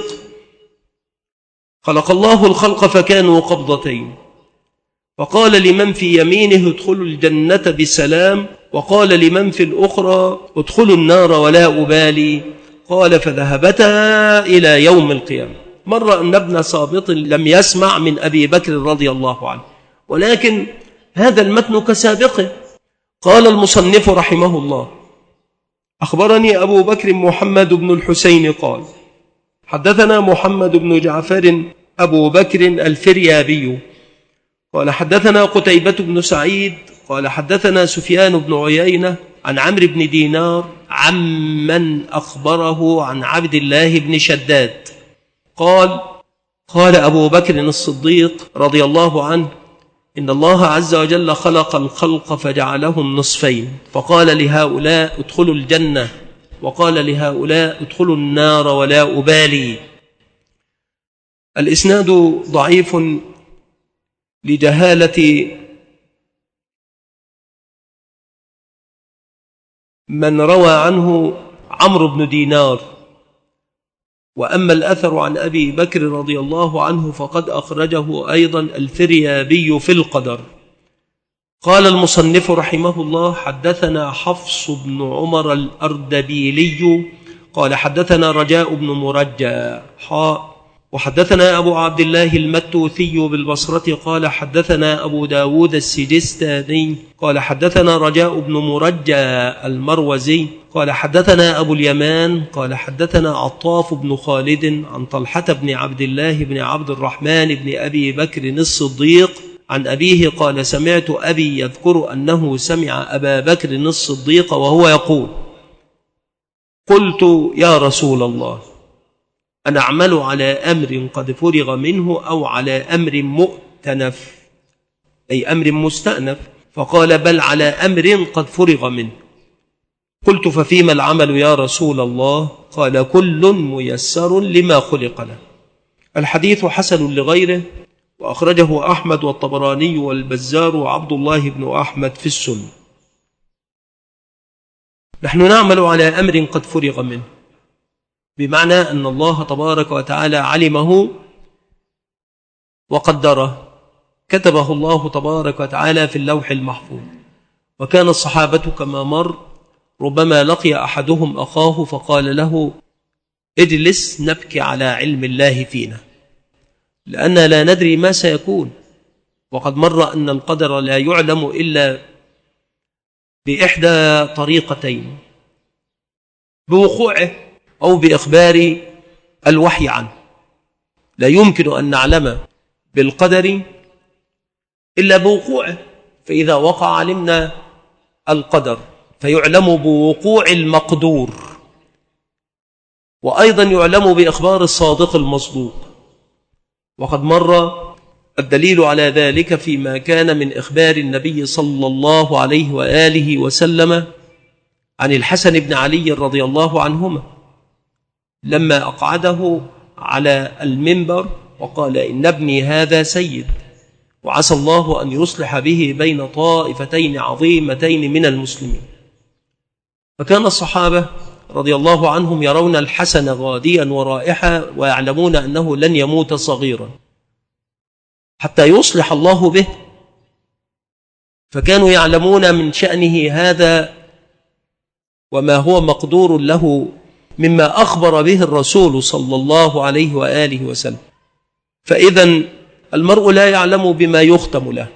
خلق الله الخلق فكانوا قبضتين، وقال لمن في يمينه ادخلوا الجنة بسلام، وقال لمن في الأخرى ادخلوا النار ولا أبالي. قال فذهبتا إلى يوم القيامة. مر أن ابن سابط لم يسمع من أبي بكر رضي الله عنه، ولكن هذا المتن كسابقه. قال المصنف رحمه الله: أخبرني أبو بكر محمد بن الحسين قال حدثنا محمد بن جعفر أبو بكر الفريابي قال حدثنا قتيبة بن سعيد قال حدثنا سفيان بن عيينة عن عمرو بن دينار عمن أخبره عن عبد الله بن شداد قال أبو بكر الصديق رضي الله عنه: إن الله عز وجل خلق الخلق فجعلهم نصفين، فقال لهؤلاء ادخلوا الجنة، وقال لهؤلاء ادخلوا النار ولا أبالي. الإسناد ضعيف لجهالة من روى عنه عمرو بن دينار، وأما الأثر عن أبي بكر رضي الله عنه فقد أخرجه أيضا الفريابي في القدر. قال المصنف رحمه الله: حدثنا حفص بن عمر الأردبيلي قال حدثنا رجاء بن مرجى وحدثنا أبو عبد الله المتوثي بالبصرة قال حدثنا أبو داود السجستاني قال حدثنا رجاء بن مرجى المروزي قال حدثنا أبو اليمان قال حدثنا عطاف بن خالد عن طلحة بن عبد الله بن عبد الرحمن بن أبي بكر الصديق عن أبيه قال: سمعت أبي يذكر أنه سمع أبا بكر الصديق وهو يقول: قلت يا رسول الله، أنعمل على أمر قد فرغ منه أو على أمر مؤتنف، أي أمر مستأنف؟ فقال: بل على أمر قد فرغ منه. قلت: ففيما العمل يا رسول الله؟ قال: كل ميسر لما خلق له. الحديث حسن لغيره، وأخرجه أحمد والطبراني والبزار وعبد الله بن أحمد في السنة. نحن نعمل على أمر قد فرغ منه، بمعنى أن الله تبارك وتعالى علمه وقدره، كتبه الله تبارك وتعالى في اللوح المحفوظ. وكان الصحابة كما مر ربما لقي أحدهم أخاه فقال له: اجلس نبكي على علم الله فينا، لأننا لا ندري ما سيكون. وقد مر أن القدر لا يعلم إلا بإحدى طريقتين: بوقوعه أو بإخبار الوحي عنه. لا يمكن أن نعلم بالقدر إلا بوقوعه، فإذا وقع علمنا القدر، فيعلم بوقوع المقدور، وأيضا يعلم بإخبار الصادق المصدوق. وقد مر الدليل على ذلك فيما كان من إخبار النبي صلى الله عليه وآله وسلم عن الحسن بن علي رضي الله عنهما لما أقعده على المنبر وقال: إن ابني هذا سيد، وعسى الله أن يصلح به بين طائفتين عظيمتين من المسلمين. فكان الصحابة رضي الله عنهم يرون الحسن غاديا ورائحا ويعلمون أنه لن يموت صغيرا حتى يصلح الله به، فكانوا يعلمون من شأنه هذا وما هو مقدور له مما أخبر به الرسول صلى الله عليه وآله وسلم. فإذا المرء لا يعلم بما يختم له،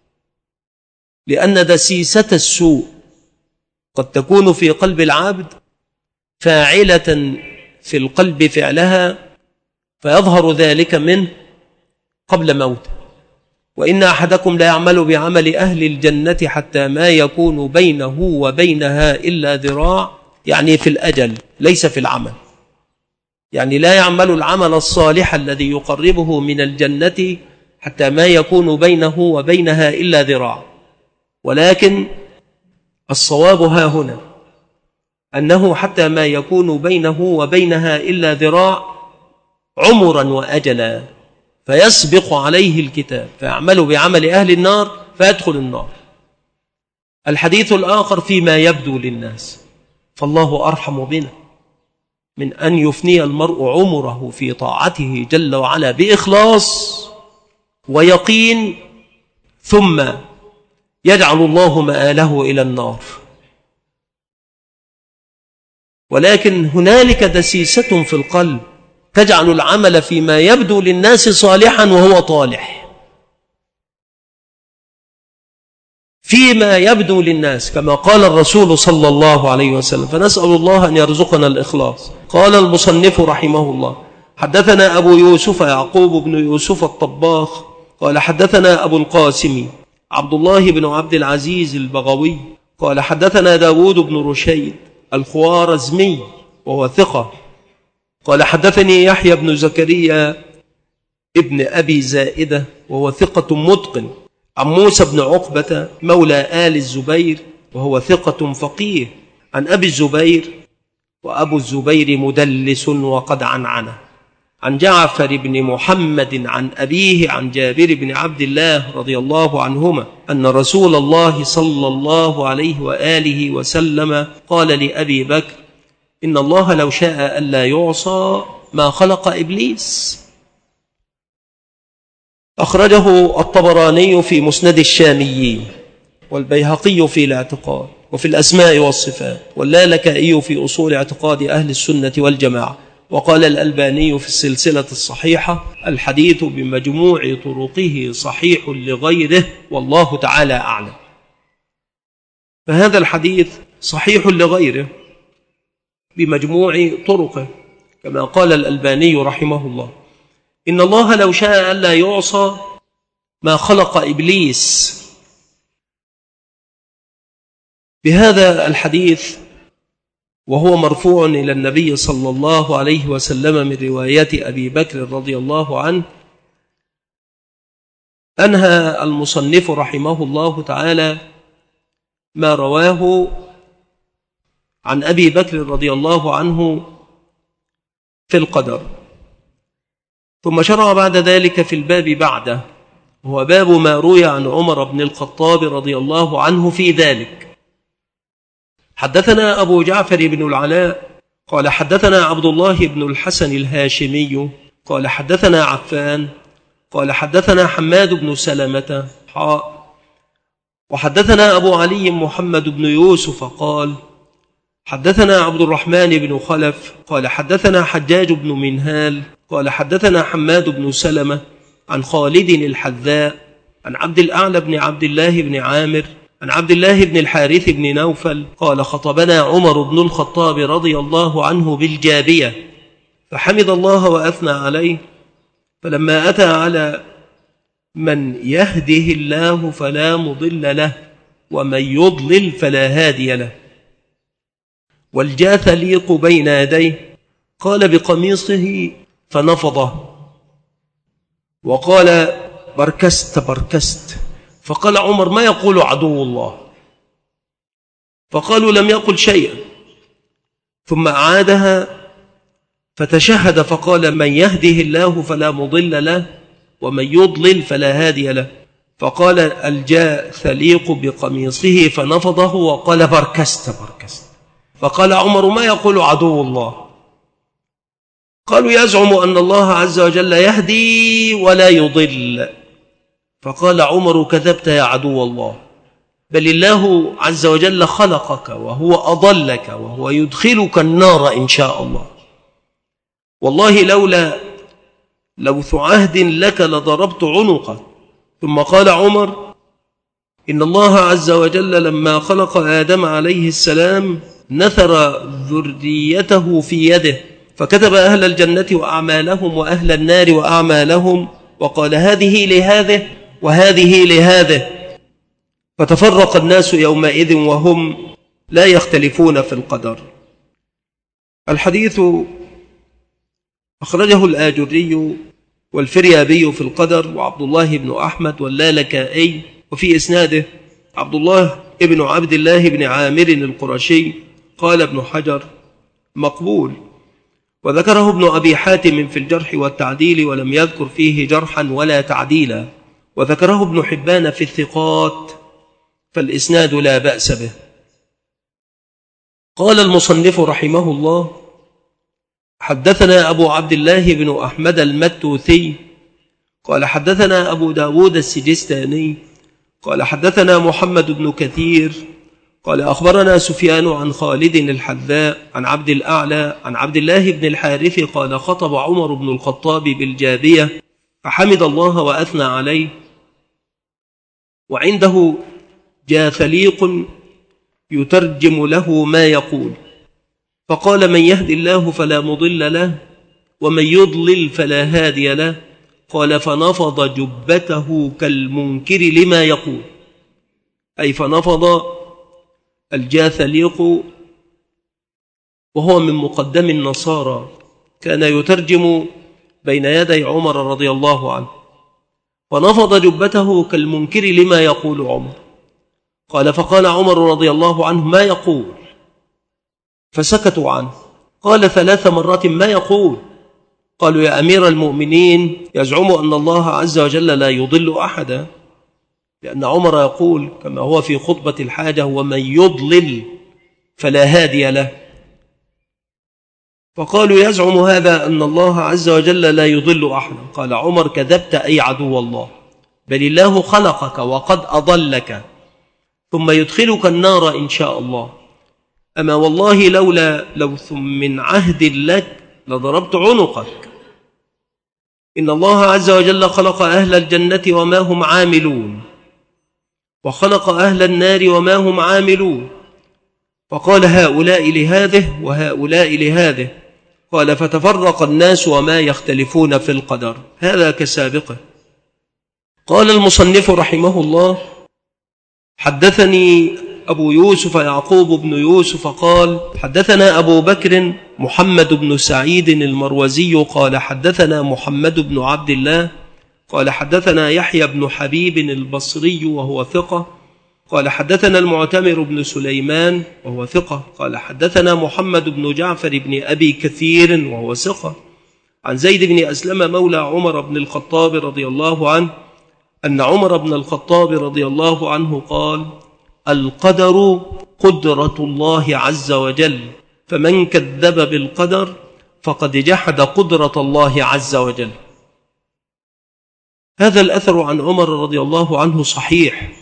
لأن دسيسة السوء قد تكون في قلب العبد فاعلة في القلب فعلها فيظهر ذلك منه قبل موته. وإن أحدكم لا يعمل بعمل أهل الجنة حتى ما يكون بينه وبينها إلا ذراع، يعني في الأجل ليس في العمل، يعني لا يعمل العمل الصالح الذي يقربه من الجنة حتى ما يكون بينه وبينها إلا ذراع. ولكن الصواب ها هنا أنه حتى ما يكون بينه وبينها إلا ذراع عمرا وأجلا، فيسبق عليه الكتاب فيعمل بعمل أهل النار فيدخل النار. الحديث الآخر فيما يبدو للناس، فالله أرحم بنا من أن يفني المرء عمره في طاعته جل وعلا بإخلاص ويقين ثم يجعل الله مآله إلى النار. ولكن هنالك دسيسة في القلب تجعل العمل فيما يبدو للناس صالحا وهو طالح، فيما يبدو للناس كما قال الرسول صلى الله عليه وسلم. فنسأل الله أن يرزقنا الإخلاص. قال المصنف رحمه الله: حدثنا أبو يوسف يعقوب بن يوسف الطباخ قال حدثنا أبو القاسم عبد الله بن عبد العزيز البغوي قال حدثنا داود بن رشيد الخوارزمي وهو ثقة قال حدثني يحيى بن زكريا ابن أبي زائدة وهو ثقة متقن عن موسى بن عقبة مولى آل الزبير وهو ثقة فقيه عن أبي الزبير، وأبو الزبير مدلس وقد عنعنه، عن جعفر بن محمد عن أبيه عن جابر بن عبد الله رضي الله عنهما أن رسول الله صلى الله عليه وآله وسلم قال لأبي بكر: إن الله لو شاء ألا يعصى ما خلق إبليس. أخرجه الطبراني في مسند الشاميين، والبيهقي في الاعتقاد وفي الأسماء والصفات، واللالكائي في أصول اعتقاد أهل السنة والجماعة. وقال الألباني في السلسلة الصحيحة: الحديث بمجموع طرقه صحيح لغيره والله تعالى أعلم. فهذا الحديث صحيح لغيره بمجموع طرقه كما قال الألباني رحمه الله: إن الله لو شاء ألا يعصى ما خلق إبليس. بهذا الحديث وهو مرفوع إلى النبي صلى الله عليه وسلم من رواية أبي بكر رضي الله عنه، أنهى المصنف رحمه الله تعالى ما رواه عن أبي بكر رضي الله عنه في القدر، ثم شرع بعد ذلك في الباب بعده، هو باب ما روي عن عمر بن الخطاب رضي الله عنه في ذلك. حدثنا أبو جعفر بن العلاء قال حدثنا عبد الله بن الحسن الهاشمي قال حدثنا عفان قال حدثنا حماد بن سلمة وحدثنا أبو علي محمد بن يوسف قال حدثنا عبد الرحمن بن خلف قال حدثنا حجاج بن منهال قال حدثنا حماد بن سلمة عن خالد الحذاء عن عبد الأعلى بن عبد الله بن عامر عن عبد الله بن الحارث بن نوفل قال خطبنا عمر بن الخطاب رضي الله عنه بالجابية فحمد الله وأثنى عليه، فلما أتى على من يهده الله فلا مضل له ومن يضلل فلا هادي له والجاث ليق بين يديه قال بقميصه فنفضه، وقال بركست. فقال عمر: ما يقول عدو الله؟ فقالوا: لم يقل شيئا. ثم أعادها فتشهد فقال: من يهده الله فلا مضل له ومن يضلل فلا هادي له. فقال: الجاء ثليق بقميصه فنفضه وقال: بركست. فقال عمر: ما يقول عدو الله؟ قالوا: يزعم أن الله عز وجل يهدي ولا يضل. فقال عمر: كذبت يا عدو الله، بل الله عز وجل خلقك وهو أضلك وهو يدخلك النار إن شاء الله. والله لولا لوث عهد لك لضربت عنقك. ثم قال عمر: إن الله عز وجل لما خلق آدم عليه السلام نثر ذريته في يده، فكتب أهل الجنة وأعمالهم وأهل النار وأعمالهم، وقال: هذه لهذه وهذه لهذه. فتفرق الناس يومئذ وهم لا يختلفون في القدر. الحديث أخرجه الآجري والفريابي في القدر، وعبد الله بن أحمد واللالكائي، وفي إسناده عبد الله بن عبد الله بن عامر القرشي. قال ابن حجر: مقبول. وذكره ابن أبي حاتم في الجرح والتعديل ولم يذكر فيه جرحا ولا تعديلا، وذكره ابن حبان في الثقات، فالإسناد لا بأس به. قال المصنف رحمه الله: حدثنا أبو عبد الله بن أحمد المتوثي قال حدثنا أبو داود السجستاني قال حدثنا محمد بن كثير قال أخبرنا سفيان عن خالد الحذاء عن عبد الأعلى عن عبد الله بن الحارث قال: خطب عمر بن الخطاب بالجابية فحمد الله وأثنى عليه، وعنده جاثليق يترجم له ما يقول، فقال: من يهد الله فلا مضل له ومن يضلل فلا هادي له. قال: فنفض جبته كالمنكر لما يقول، أي فنفض الجاثليق، وهو من مقدم النصارى، كان يترجم بين يدي عمر رضي الله عنه. فنفض جبته كالمنكر لما يقول عمر. قال: فقال عمر رضي الله عنه: ما يقول؟ فسكتوا عنه. قال 3 مرات: ما يقول؟ قالوا: يا أمير المؤمنين، يزعم أن الله عز وجل لا يضل أحدا، لأن عمر يقول كما هو في خطبة الحاجة: ومن يضلل فلا هادي له. فقالوا: يزعم هذا أن الله عز وجل لا يضل أحدا. قال عمر: كذبت أي عدو الله، بل الله خلقك وقد أضلك ثم يدخلك النار إن شاء الله. أما والله لولا لوث من عهد لك لضربت عنقك. إن الله عز وجل خلق أهل الجنة وما هم عاملون، وخلق أهل النار وما هم عاملون، فقال: هؤلاء لهذه وهؤلاء لهذه. قال: فتفرق الناس وما يختلفون في القدر. هذا كسابقه. قال المصنف رحمه الله: حدثني أبو يوسف يعقوب بن يوسف قال حدثنا أبو بكر محمد بن سعيد المروزي قال حدثنا محمد بن عبد الله قال حدثنا يحيى بن حبيب البصري وهو ثقة قال حدثنا المعتمر بن سليمان وهو ثقة قال حدثنا محمد بن جعفر بن أبي كثير وهو ثقة عن زيد بن أسلم مولى عمر بن الخطاب رضي الله عنه أن عمر بن الخطاب رضي الله عنه قال: القدر قدرة الله عز وجل، فمن كذب بالقدر فقد جحد قدرة الله عز وجل. هذا الأثر عن عمر رضي الله عنه صحيح،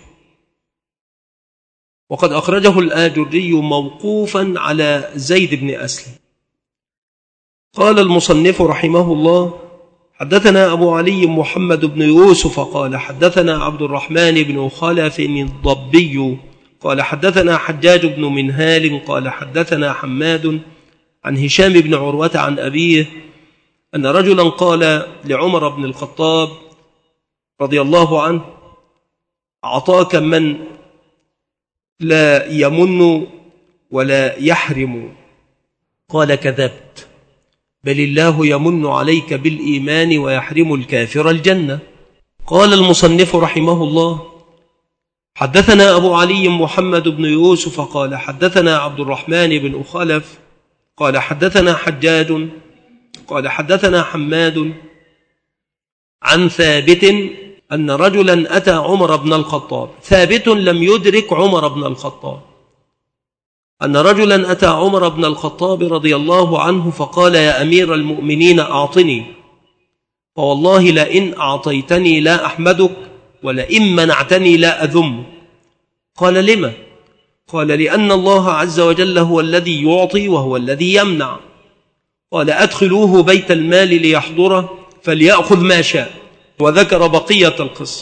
وقد أخرجه الآجري موقوفا على زيد بن أسلم. قال المصنف رحمه الله: حدثنا أبو علي محمد بن يوسف قال حدثنا عبد الرحمن بن خلف الضبي قال حدثنا حجاج بن منهال قال حدثنا حماد عن هشام بن عروة عن أبيه أن رجلا قال لعمر بن الخطاب رضي الله عنه: أعطاك من لا يمن ولا يحرم. قال: كذبت، بل الله يمن عليك بالإيمان ويحرم الكافر الجنة. قال المصنف رحمه الله: حدثنا أبو علي محمد بن يوسف قال حدثنا عبد الرحمن بن خلف قال حدثنا حجاج قال حدثنا حماد عن ثابت أن رجلا أتى عمر بن الخطاب. ثابت لم يدرك عمر بن الخطاب. أن رجلا أتى عمر بن الخطاب رضي الله عنه فقال: يا أمير المؤمنين أعطني، فوالله لئن أعطيتني لا أحمدك، ولئن منعتني لا أذمك. قال: لما؟ قال: لأن الله عز وجل هو الذي يعطي وهو الذي يمنع. قال: أدخلوه بيت المال ليحضره فليأخذ ما شاء. وذكر بقية القصة.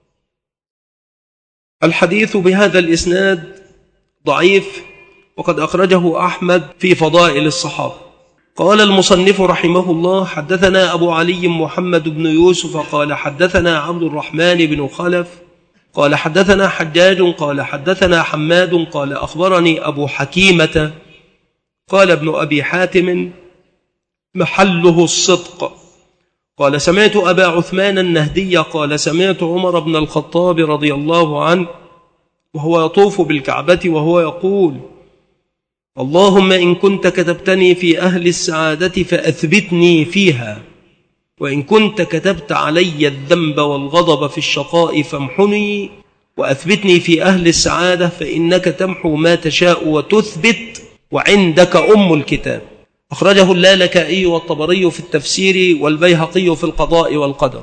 الحديث بهذا الإسناد ضعيف، وقد أخرجه أحمد في فضائل الصحابة. قال المصنف رحمه الله: حدثنا أبو علي محمد بن يوسف قال حدثنا عبد الرحمن بن خلف قال حدثنا حجاج قال حدثنا حماد قال أخبرني أبو حكيمة قال ابن أبي حاتم محله الصدق قال: سمعت أبا عثمان النهدي قال: سمعت عمر بن الخطاب رضي الله عنه وهو يطوف بالكعبة وهو يقول: اللهم إن كنت كتبتني في أهل السعادة فأثبتني فيها، وإن كنت كتبت علي الذنب والغضب في الشقاء فامحني وأثبتني في أهل السعادة، فإنك تمحو ما تشاء وتثبت، وعندك أم الكتاب. أخرجه اللالكائي والطبري في التفسير والبيهقي في القضاء والقدر.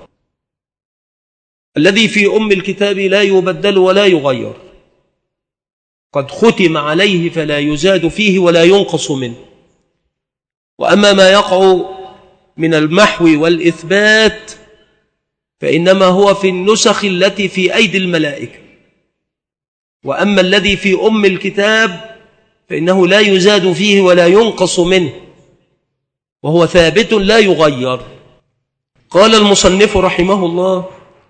الذي في أم الكتاب لا يبدل ولا يغير، قد ختم عليه فلا يزاد فيه ولا ينقص منه. وأما ما يقع من المحو والإثبات فإنما هو في النسخ التي في أيدي الملائكة. وأما الذي في أم الكتاب فإنه لا يزاد فيه ولا ينقص منه، وهو ثابت لا يغير. قال المصنف رحمه الله: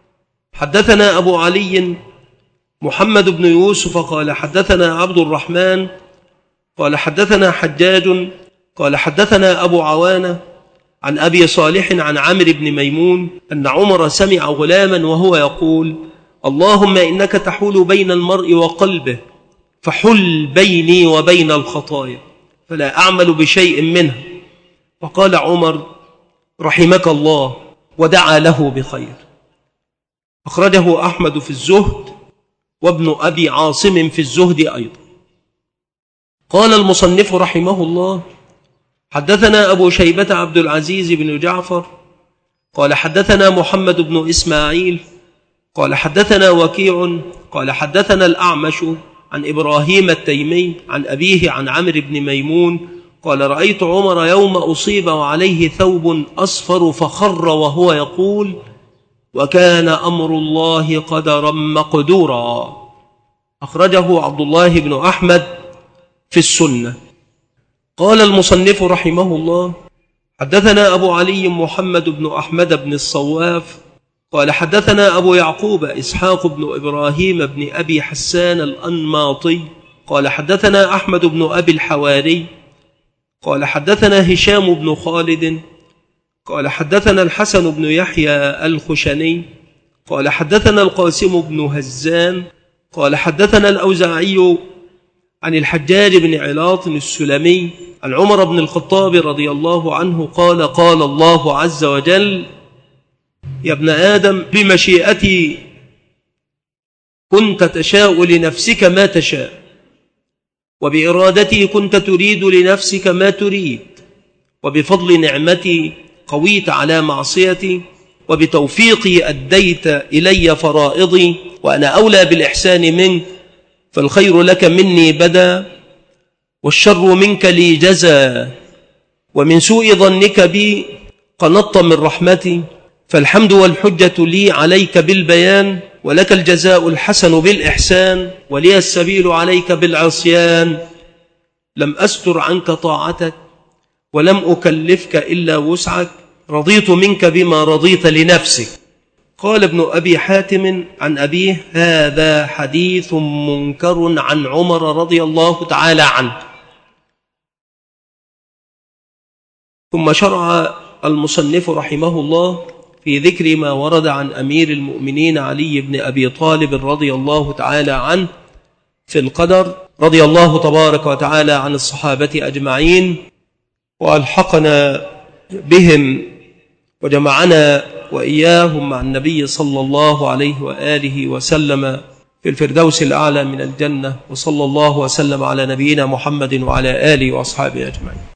حدثنا أبو علي محمد بن يوسف قال حدثنا عبد الرحمن قال حدثنا حجاج قال حدثنا أبو عوانة عن أبي صالح عن عمرو بن ميمون أن عمر سمع غلاما وهو يقول: اللهم إنك تحول بين المرء وقلبه، فحل بيني وبين الخطايا فلا أعمل بشيء منها. فقال عمر: رحمك الله، ودعا له بخير. أخرجه أحمد في الزهد وابن أبي عاصم في الزهد أيضا. قال المصنف رحمه الله: حدثنا أبو شيبة عبد العزيز بن جعفر قال حدثنا محمد بن إسماعيل قال حدثنا وكيع قال حدثنا الأعمش عن إبراهيم التيمي عن أبيه عن عمرو بن ميمون قال: رأيت عمر يوم أصيب وعليه ثوب أصفر فخر وهو يقول: وكان أمر الله قدرا مقدورا. أخرجه عبد الله بن أحمد في السنة. قال المصنف رحمه الله: حدثنا أبو علي محمد بن أحمد بن الصواف قال حدثنا أبو يعقوب إسحاق بن إبراهيم بن أبي حسان الأنماطي قال حدثنا أحمد بن أبي الحواري قال حدثنا هشام بن خالد قال حدثنا الحسن بن يحيى الخشني قال حدثنا القاسم بن هزان قال حدثنا الأوزاعي عن الحجاج بن علاط السلمي عن عمر بن الخطاب رضي الله عنه قال: قال الله عز وجل: يا ابن آدم بمشيئتي كنت تشاء لنفسك ما تشاء، وبإرادتي كنت تريد لنفسك ما تريد، وبفضل نعمتي قويت على معصيتي، وبتوفيقي أديت إلي فرائضي، وأنا أولى بالإحسان منك، فالخير لك مني بدا، والشر منك لي جزا، ومن سوء ظنك بي قنطت من رحمتي، فالحمد والحجة لي عليك بالبيان، ولك الجزاء الحسن بالإحسان، ولي السبيل عليك بالعصيان. لم أستر عنك طاعتك ولم أكلفك إلا وسعك، رضيت منك بما رضيت لنفسك. قال ابن أبي حاتم عن أبيه: هذا حديث منكر عن عمر رضي الله تعالى عنه. ثم شرع المصنف رحمه الله في ذكر ما ورد عن أمير المؤمنين علي بن أبي طالب رضي الله تعالى عنه في القدر. رضي الله تبارك وتعالى عن الصحابة أجمعين، وألحقنا بهم وجمعنا وإياهم مع النبي صلى الله عليه وآله وسلم في الفردوس الأعلى من الجنة. وصلى الله وسلم على نبينا محمد وعلى آله وأصحابه أجمعين.